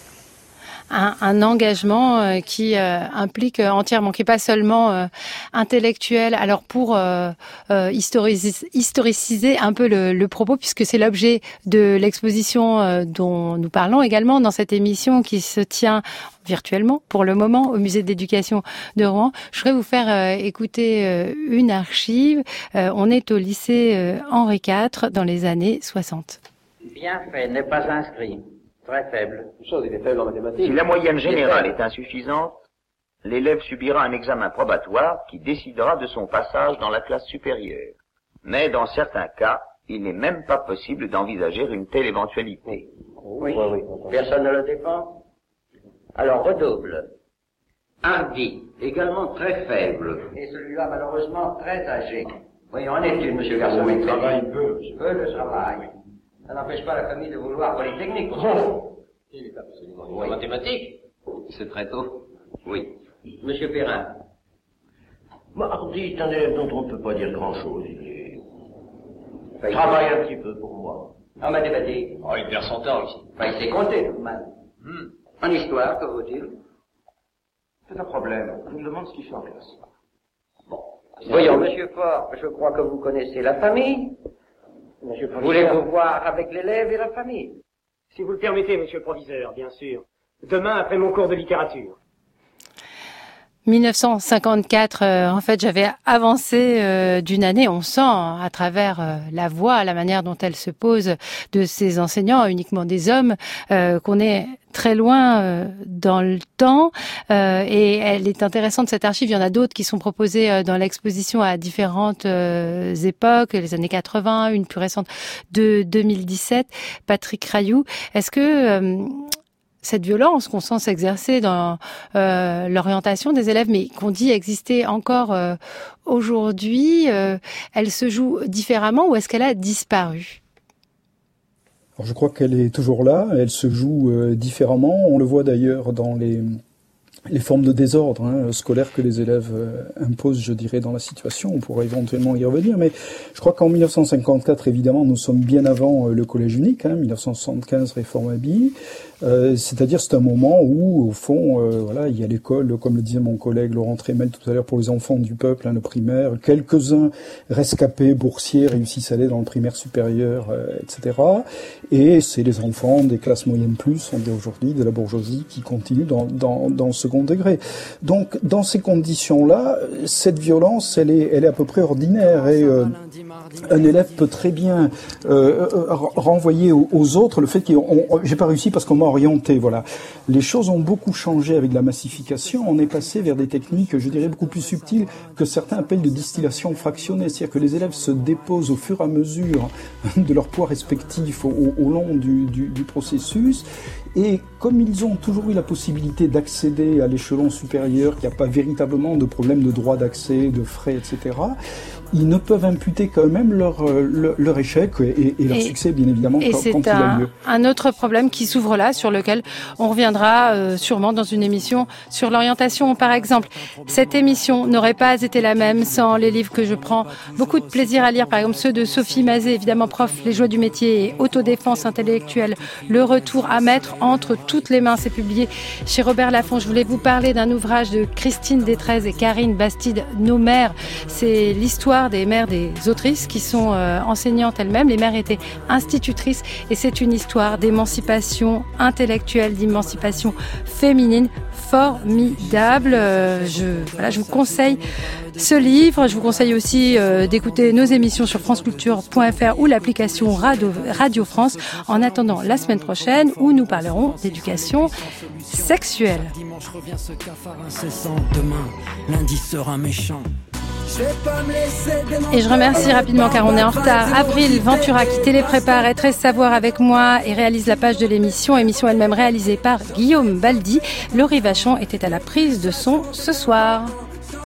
Un, un engagement euh, qui euh, implique euh, entièrement, qui n'est pas seulement euh, intellectuel. Alors pour euh, euh, historiciser, historiciser un peu le, le propos, puisque c'est l'objet de l'exposition euh, dont nous parlons également dans cette émission qui se tient virtuellement pour le moment au musée d'éducation de Rouen. Je voudrais vous faire euh, écouter euh, une archive. Euh, on est au lycée euh, Henri quatre dans les années soixante. Bien fait, n'est pas inscrit. Très faible. Chose, il est faible en mathématiques. Si la moyenne générale est insuffisante, l'élève subira un examen probatoire qui décidera de son passage dans la classe supérieure. Mais dans certains cas, il n'est même pas possible d'envisager une telle éventualité. Oui, oui, oui. Personne ne le défend. Alors redouble. Hardy, également très faible. Et celui-là, malheureusement, très âgé. Oui, en est-il, monsieur Garçon? Il travaille peu. Peu de travail. Ça n'empêche pas la famille de vouloir polytechnique. Oh. Il est absolument oui. En mathématiques. C'est très tôt. Oui. Monsieur Perrin. Hardy est un élève dont on ne peut pas dire grand-chose. Il est... enfin, il travaille un petit peu pour moi. En mathématiques. Oh, il perd son temps ici. Enfin, il sait compter, tout de même. Hmm. En histoire, que vaut-il? C'est un problème. Je me demande ce qu'il fait en classe. Bon. Voyons, monsieur Faure, je crois que vous connaissez la famille. Voulez-vous voir avec l'élève et la famille? Si vous le permettez, monsieur le proviseur, bien sûr. Demain, après mon cours de littérature. mille neuf cent cinquante-quatre, euh, en fait, j'avais avancé euh, d'une année. On sent à travers euh, la voix, la manière dont elle se pose de ces enseignants, uniquement des hommes, euh, qu'on est très loin euh, dans le temps. Euh, et elle est intéressante, cette archive. Il y en a d'autres qui sont proposées euh, dans l'exposition à différentes euh, époques, les années quatre-vingts, une plus récente de deux mille dix-sept. Patrick Rayoux, est-ce que... Euh, cette violence qu'on sent s'exercer dans euh, l'orientation des élèves, mais qu'on dit exister encore euh, aujourd'hui, euh, elle se joue différemment ou est-ce qu'elle a disparu ? Alors je crois qu'elle est toujours là, elle se joue euh, différemment. On le voit d'ailleurs dans les, les formes de désordre hein, scolaire que les élèves euh, imposent, je dirais, dans la situation. On pourrait éventuellement y revenir, mais je crois qu'en mille neuf cent cinquante-quatre, évidemment, nous sommes bien avant euh, le collège unique, hein, mille neuf cent soixante-quinze, réforme Haby. Euh, c'est-à-dire c'est un moment où, au fond, euh, voilà, il y a l'école, comme le disait mon collègue Laurent Trémel tout à l'heure, pour les enfants du peuple, hein, le primaire. Quelques-uns rescapés, boursiers, réussissent à aller dans le primaire supérieur, euh, et cetera. Et c'est les enfants des classes moyennes plus, on dit aujourd'hui, de la bourgeoisie, qui continuent dans, dans, dans le second degré. Donc, dans ces conditions-là, cette violence, elle est, elle est à peu près ordinaire. Et euh, un élève peut très bien euh, renvoyer aux, aux autres le fait que j'ai pas réussi parce qu'on m'a orienté, voilà. Les choses ont beaucoup changé avec la massification. On est passé vers des techniques, je dirais, beaucoup plus subtiles que certains appellent de distillation fractionnée. C'est-à-dire que les élèves se déposent au fur et à mesure de leur poids respectif au, au long du, du, du processus. Et comme ils ont toujours eu la possibilité d'accéder à l'échelon supérieur, qu'il n'y a pas véritablement de problème de droit d'accès, de frais, et cetera, ils ne peuvent imputer quand même leur, leur, leur échec et, et leur et, succès, bien évidemment, quand, quand il a lieu. Et c'est un autre problème qui s'ouvre là, sur lequel on reviendra euh, sûrement dans une émission sur l'orientation, par exemple. Cette émission n'aurait pas été la même sans les livres que je prends beaucoup de plaisir à lire, par exemple ceux de Sophie Mazet, évidemment prof, Les joies du métier et Autodéfense intellectuelle, Le retour à mettre entre toutes les mains. C'est publié chez Robert Laffont. Je voulais vous parler d'un ouvrage de Christine Détrez et Karine Bastide, Nos mères. C'est l'histoire des mères des autrices qui sont euh, enseignantes elles-mêmes. Les mères étaient institutrices et c'est une histoire d'émancipation intellectuelle, d'émancipation féminine formidable. Euh, je, voilà, je vous conseille ce livre. Je vous conseille aussi euh, d'écouter nos émissions sur franceculture point f r ou l'application Radio, Radio France. En attendant la semaine prochaine où nous parlerons d'éducation sexuelle. Dimanche revient ce cafard incessant. Demain, lundi sera méchant. Et je remercie rapidement car on est en retard Avril Ventura qui téléprépare et Très Savoir avec moi et réalise la page de l'émission, émission elle-même réalisée par Guillaume Baldi. Laurie Vachon était à la prise de son ce soir.